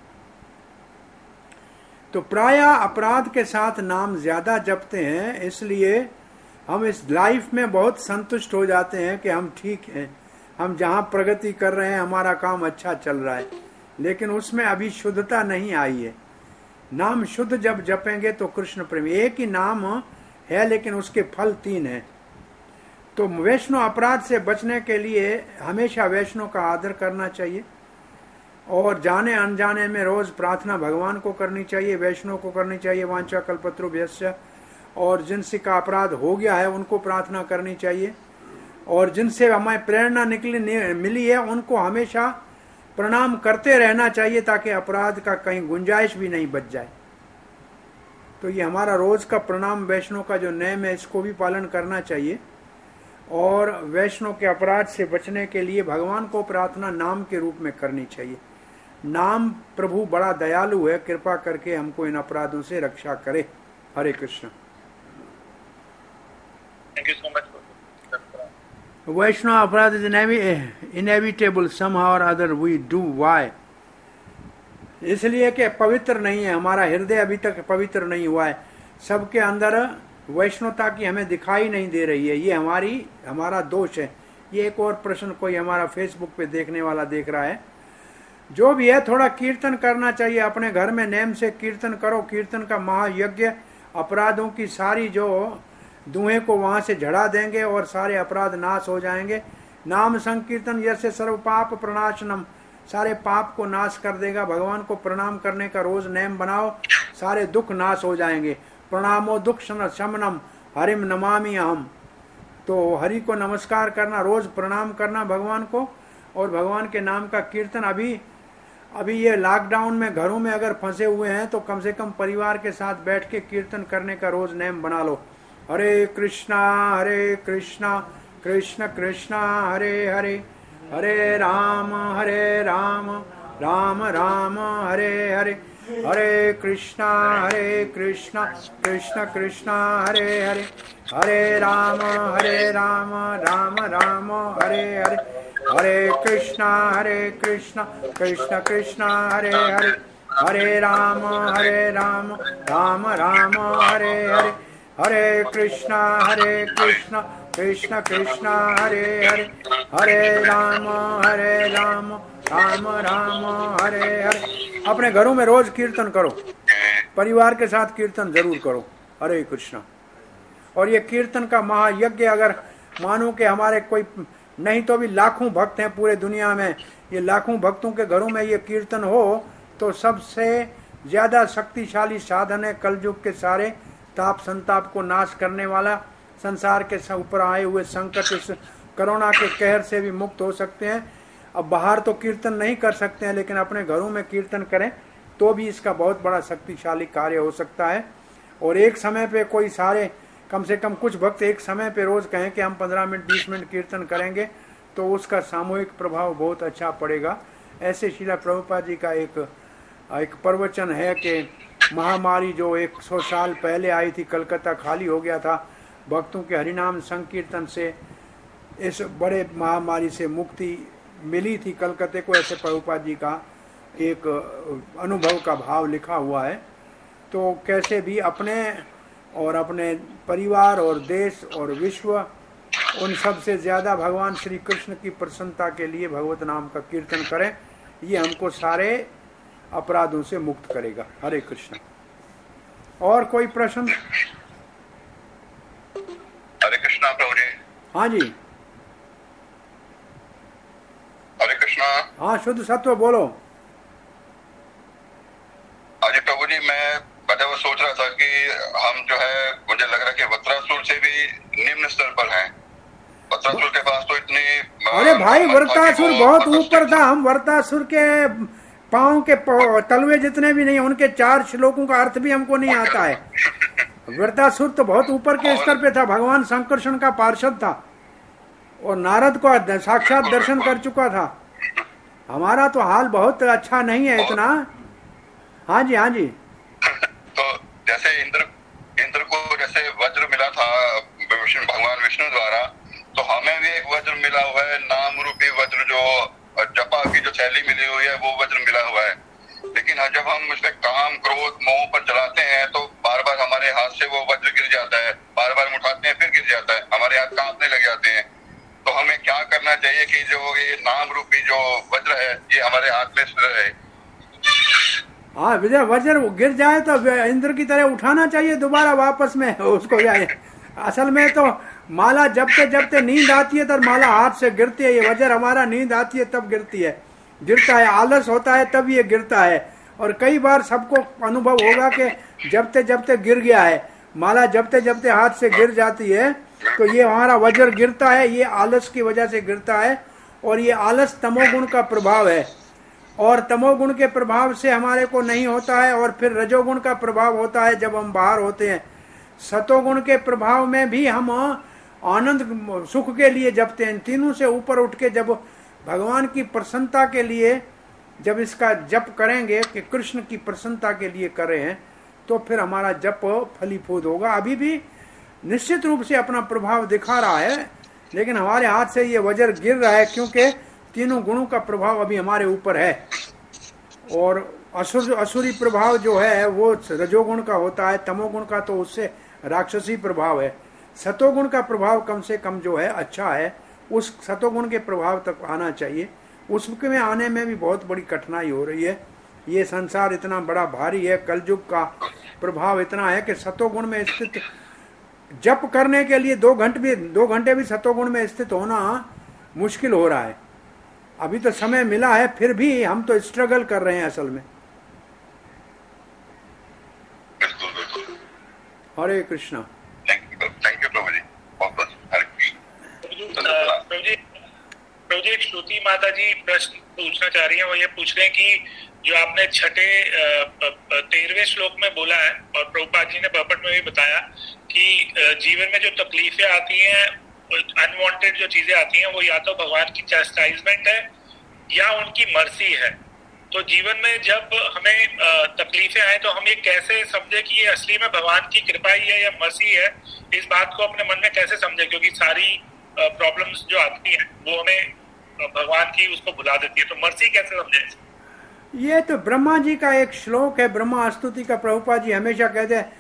तो प्राय अपराध के साथ नाम ज्यादा जपते हैं, इसलिए हम इस लाइफ में बहुत संतुष्ट हो जाते हैं कि हम ठीक हैं, हम जहां प्रगति कर रहे हैं हमारा काम अच्छा चल रहा है, लेकिन उसमें अभी शुद्धता नहीं आई है। नाम शुद्ध जब जपेंगे तो कृष्ण प्रेम, एक ही नाम है लेकिन उसके फल 3 हैं। तो वैष्णव अपराध से बचने के लिए हमेशा वैष्णव का आदर करना चाहिए और जाने अनजाने में रोज प्रार्थना भगवान को करनी चाहिए, वैष्णव को करनी चाहिए। वांछा कल्पतरुभ्यश्च, और जिनसे का अपराध हो गया है उनको प्रार्थना करनी चाहिए, और जिनसे हमें प्रेरणा मिली है उनको हमेशा प्रणाम करते रहना चाहिए ताकि अपराध का कहीं गुंजाइश भी नहीं बच जाए। तो ये हमारा रोज का प्रणाम वैष्णव का जो नियम है इसको भी पालन करना चाहिए। और वैष्णव के अपराध से बचने के लिए भगवान को प्रार्थना नाम के रूप में करनी चाहिए। नाम प्रभु बड़ा दयालु है, कृपा करके हमको इन अपराधों से रक्षा करे। Hare Krishna. Thank you so much. Vaishnava aparad is inevitable somehow or other we do. Why? इसलिए कि पवित्र नहीं है, हमारा हृदय अभी तक पवित्र नहीं हुआ है, सबके अंदर वैष्णवता की हमें दिखाई नहीं दे रही है। ये हमारा दोष है। ये एक और प्रश्न कोई हमारा फेसबुक पे देखने वाला देख रहा है। जो भी है थोड़ा कीर्तन करना चाहिए, अपने घर में नेम से कीर्तन करो। कीर्तन का महायज्ञ अपराधों की सारी जो धुएं को वहां से झड़ा देंगे और सारे अपराध नाश हो जाएंगे। नाम संकीर्तन यस्य सर्व पाप प्रणाशनम, सारे पाप को नाश कर देगा। भगवान को प्रणाम करने का रोज नेम बनाओ, सारे दुख नाश हो जाएंगे। प्रणामो दुख शमनम हरिम नमामि अहम, तो हरि को नमस्कार करना, रोज प्रणाम करना भगवान को, और भगवान के नाम का कीर्तन। अभी ये लॉकडाउन में घरों में अगर फंसे हुए हैं तो कम से कम परिवार के साथ बैठ के कीर्तन करने का रोज नेम बना लो। हरे कृष्णा कृष्ण कृष्णा हरे हरे, हरे राम राम राम हरे हरे, हरे कृष्णा कृष्ण कृष्णा हरे हरे, हरे राम राम राम हरे हरे, हरे कृष्णा कृष्ण कृष्णा हरे हरे, हरे राम राम राम हरे हरे, हरे कृष्णा कृष्ण कृष्ण हरे हरे, हरे राम राम राम हरे हरे। अपने घरों में रोज कीर्तन करो, परिवार के साथ कीर्तन जरूर करो। हरे कृष्णा। और ये कीर्तन का महायज्ञ, अगर मानो कि हमारे कोई नहीं तो भी लाखों भक्त हैं पूरे दुनिया में, ये लाखों भक्तों के घरों में ये कीर्तन हो तो सबसे ज्यादा शक्तिशाली साधन है। कलयुग के सारे ताप संताप को नाश करने वाला, संसार के ऊपर आए हुए संकट, इस कोरोना के कहर से भी मुक्त हो सकते हैं। अब बाहर तो कीर्तन नहीं कर सकते हैं, लेकिन अपने घरों में कीर्तन करें तो भी इसका बहुत बड़ा शक्तिशाली कार्य हो सकता है। और एक समय पे कोई सारे, कम से कम कुछ भक्त एक समय पे रोज कहें कि हम 15 मिनट 20 मिनट कीर्तन करेंगे तो उसका सामूहिक प्रभाव बहुत अच्छा पड़ेगा। ऐसे श्रील प्रभुपाद जी का एक प्रवचन है कि महामारी जो 100 साल पहले आई थी, कलकत्ता खाली हो गया था, भक्तों के हरिनाम संकीर्तन से इस बड़े महामारी से मुक्ति मिली थी कलकत्ते को। ऐसे प्रभुपाद जी का एक अनुभव का भाव लिखा हुआ है। तो कैसे भी अपने और अपने परिवार और देश और विश्व, उन सब से ज्यादा भगवान श्री कृष्ण की प्रसन्नता के लिए भगवत नाम का कीर्तन करें, ये हमको सारे अपराधों से मुक्त करेगा। हरे कृष्ण। और कोई प्रश्न? हरे कृष्णा प्रभु जी। हाँ जी, हरे कृष्णा। हाँ शुद्ध सत्व बोलो। हाँ जी प्रभु जी, मैं बैठे हुए सोच रहा था कि हम जो है, मुझे लग रहा है कि वत्रासुर से भी निम्न स्तर पर हैं। वत्रासुर के पास तो इतनी, अरे भाई वृत्तासुर बहुत ऊपर था। हम वृत्तासुर के पांव के तलवे जितने भी नहीं, उनके 4 श्लोकों का अर्थ भी हमको नहीं आता है। वृत्तासुर तो बहुत ऊपर के स्तर पे था, भगवान शंकरषण का पार्षद था और नारद को साक्षात दर्शन कर चुका था। हमारा तो हाल बहुत अच्छा नहीं है इतना। हाँ जी, हाँ जी। तो जैसे इंद्र को जैसे वज्र मिला था भगवान विष्णु द्वारा, तो हमें भी एक वज्र मिला हुआ है, नाम रूपी वज्र, जो जपा की जो शैली मिली हुई है वो वज्र मिला हुआ है। लेकिन जब हम उसके काम क्रोध मोह पर चलाते हैं तो बार बार हमारे हाथ से वो वज्र गिर जाता है, बार बार उठाते हैं फिर गिर जाता है, हमारे हाथ कांपने लग जाते हैं। तो हमें क्या करना चाहिए कि जो ये नाम रूपी जो वज्र है ये हमारे हाथ में रहे? हाँ, वज्र गिर जाए तो इंद्र की तरह उठाना चाहिए दोबारा वापस में उसको जाए। असल में तो माला जपते जपते नींद आती है तब माला हाथ से गिरती है। ये वज्र हमारा नींद आती है तब गिरता है, आलस होता है तब ये गिरता है। और कई बार सबको अनुभव होगा कि जपते जपते गिर गया है, माला जपते जपते हाथ से गिर जाती है तो ये हमारा वज्र गिरता है, ये आलस की वजह से गिरता है। और ये आलस तमोगुण का प्रभाव है, और तमोगुण के प्रभाव से हमारे को नहीं होता है। और फिर रजोगुण का प्रभाव होता है जब हम बाहर होते हैं। सतोगुण के प्रभाव में भी हम आनंद सुख के लिए जपते हैं। तीनों से ऊपर उठ के जब भगवान की प्रसन्नता के लिए जब इसका जप करेंगे कि कृष्ण की प्रसन्नता के लिए कर रहे हैं, तो फिर हमारा जप फलीभूत होगा। अभी भी निश्चित रूप से अपना प्रभाव दिखा रहा है, लेकिन हमारे हाथ से ये वज्र गिर रहा है क्योंकि तीनों गुणों का प्रभाव अभी हमारे ऊपर है। और असुरी प्रभाव जो है वो रजोगुण का होता है, तमोगुण का तो उससे राक्षसी प्रभाव है। सतोगुण का प्रभाव कम से कम जो है अच्छा है, उस सतोगुण के प्रभाव तक आना चाहिए। उसके में आने में भी बहुत बड़ी कठिनाई हो रही है। ये संसार इतना बड़ा भारी है, कलयुग का प्रभाव इतना है कि सतोगुण में स्थित जप करने के लिए 2 घंटे भी सतोगुण में स्थित होना मुश्किल हो रहा है। अभी तो समय मिला है, फिर भी हम तो स्ट्रगल कर रहे हैं असल में। हरे कृष्णा। थैंक यू प्रभु जी, बहुत हरे प्रभु जी, श्रुति माता जी प्रश्न पूछना चाह रही हैं। वो ये पूछ रहे हैं कि जो आपने 13वें श्लोक में बोला है और प्रभुपाद जी ने प्रपट में भी बताया कि जीवन में जो तकलीफें आती हैं, अनवांटेड जो चीजें आती हैं, वो या तो भगवान की चैस्टाइजमेंट है या उनकी मर्सी है। तो जीवन में जब हमें तकलीफें आए तो हम ये कैसे समझे कि ये असली में भगवान की कृपा ही है या मर्सी है? इस बात को अपने मन में कैसे समझे, क्योंकि सारी प्रॉब्लम्स जो आती हैं वो हमें भगवान की उसको भुला देती है। तो मर्सी कैसे समझे? ये तो ब्रह्मा जी का एक श्लोक है, ब्रह्मा स्तुति का। प्रभुपाद जी हमेशा कहते हैं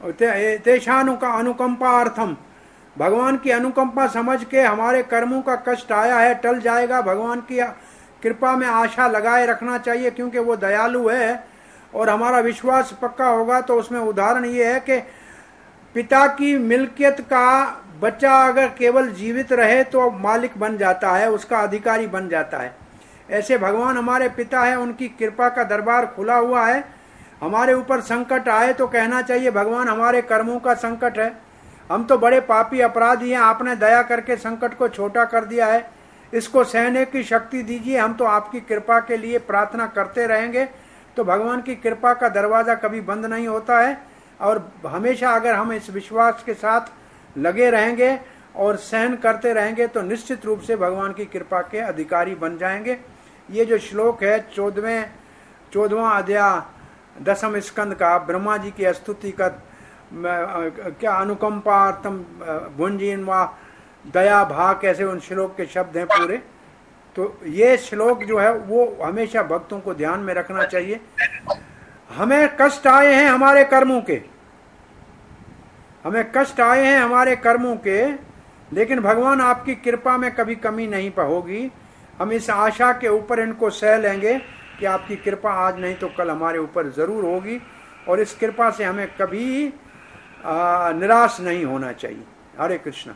अनुकंपार्थम, भगवान की अनुकंपा समझ के हमारे कर्मों का कष्ट आया है टल जाएगा, भगवान की कृपा में आशा लगाए रखना चाहिए क्योंकि वो दयालु है और हमारा विश्वास पक्का होगा। तो उसमें उदाहरण ये है कि पिता की मिल्कियत का बच्चा अगर केवल जीवित रहे तो मालिक बन जाता है, उसका अधिकारी बन जाता है। ऐसे भगवान हमारे पिता है, उनकी कृपा का दरबार खुला हुआ है। हमारे ऊपर संकट आए तो कहना चाहिए भगवान हमारे कर्मों का संकट है, हम तो बड़े पापी अपराधी हैं, आपने दया करके संकट को छोटा कर दिया है, इसको सहने की शक्ति दीजिए, हम तो आपकी कृपा के लिए प्रार्थना करते रहेंगे। तो भगवान की कृपा का दरवाज़ा कभी बंद नहीं होता है और हमेशा अगर हम इस विश्वास के साथ लगे रहेंगे और सहन करते रहेंगे तो निश्चित रूप से भगवान की कृपा के अधिकारी बन जाएंगे। ये जो श्लोक है 14वां अध्याय 10वें स्कंद का, ब्रह्मा जी की स्तुति का क्या अनुकंपार्थम भुंजीन व दया भा, कैसे उन श्लोक के शब्द हैं पूरे। तो ये श्लोक जो है वो हमेशा भक्तों को ध्यान में रखना चाहिए। हमें कष्ट आए हैं हमारे कर्मों के, हमें कष्ट आए हैं हमारे कर्मों के, लेकिन भगवान आपकी कृपा में कभी कमी नहीं होगी। हम इस आशा के ऊपर इनको सह लेंगे कि आपकी कृपा आज नहीं तो कल हमारे ऊपर जरूर होगी और इस कृपा से हमें कभी निराश नहीं होना चाहिए। हरे कृष्ण।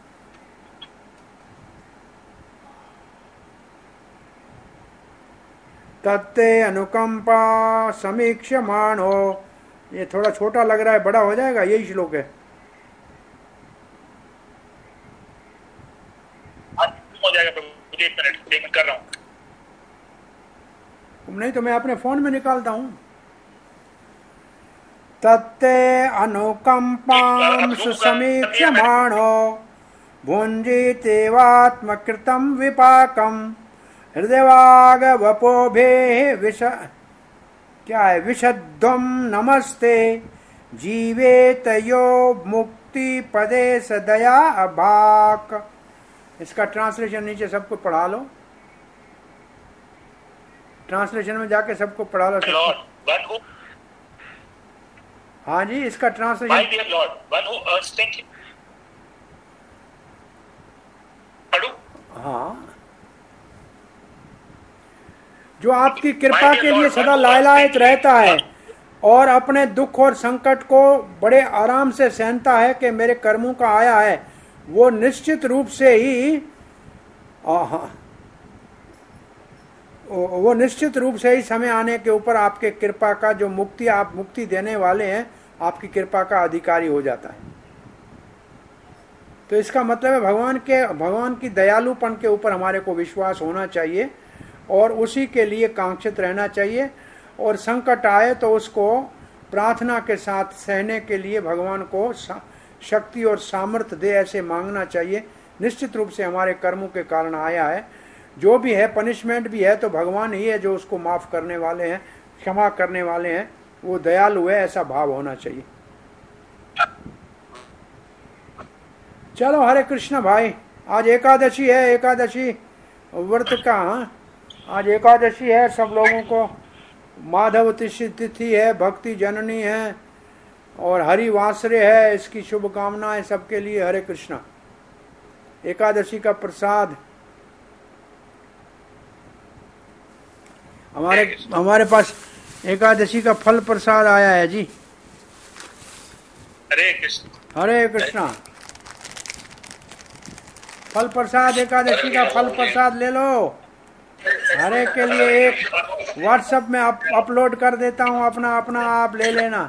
तत्ते अनुकंपा समीक्षमाणो, ये थोड़ा छोटा लग रहा है, बड़ा हो जाएगा, यही श्लोक है। हो जाएगा प्रभु, 1 मिनट कर रहा हूँ। नहीं तो मैं अपने फोन में निकालता हूँ। तत्ते अनुकंपां समीक्षमाणो भुंजीतेवात्मकृतं विपाकं हृदयवाग वपोभे विशद्वं नमस्ते जीवेतयो मुक्ति पदे सदया अभाक। इसका ट्रांसलेशन नीचे सबको पढ़ा लो, ट्रांसलेशन में जाके सबको पढ़ा लो। हाँ जी, इसका ट्रांसलेशन। हाँ, जो आपकी कृपा के लिए सदा लालायित रहता है और अपने दुख और संकट को बड़े आराम से सहनता है कि मेरे कर्मों का आया है, वो निश्चित रूप से ही समय आने के ऊपर आपके कृपा का जो आप मुक्ति देने वाले हैं, आपकी कृपा का अधिकारी हो जाता है। तो इसका मतलब है भगवान की दयालुपन के ऊपर हमारे को विश्वास होना चाहिए और उसी के लिए कांक्षित रहना चाहिए और संकट आए तो उसको प्रार्थना के साथ सहने के लिए भगवान को शक्ति और सामर्थ्य दे, ऐसे मांगना चाहिए। निश्चित रूप से हमारे कर्मों के कारण आया है, जो भी है पनिशमेंट भी है तो भगवान ही है जो उसको माफ करने वाले हैं, क्षमा करने वाले हैं, वो दयालु है, ऐसा भाव होना चाहिए। चलो हरे कृष्ण भाई, आज एकादशी है, एकादशी व्रत का, हाँ आज एकादशी है, सब लोगों को माधव तिथि है, भक्ति जननी है और हरि वासरे है, इसकी शुभकामनाएं सबके लिए। हरे कृष्णा। एकादशी का प्रसाद हमारे पास एकादशी का फल प्रसाद आया है जी। हरे कृष्ण। हरे कृष्णा। फल प्रसाद, एकादशी का फल प्रसाद ले लो। हरे के लिए एक व्हाट्सएप में अपलोड कर देता हूँ, अपना आप ले लेना।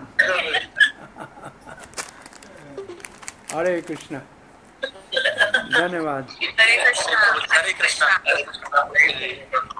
हरे कृष्णा, धन्यवाद। हरे कृष्णा। हरे कृष्णा।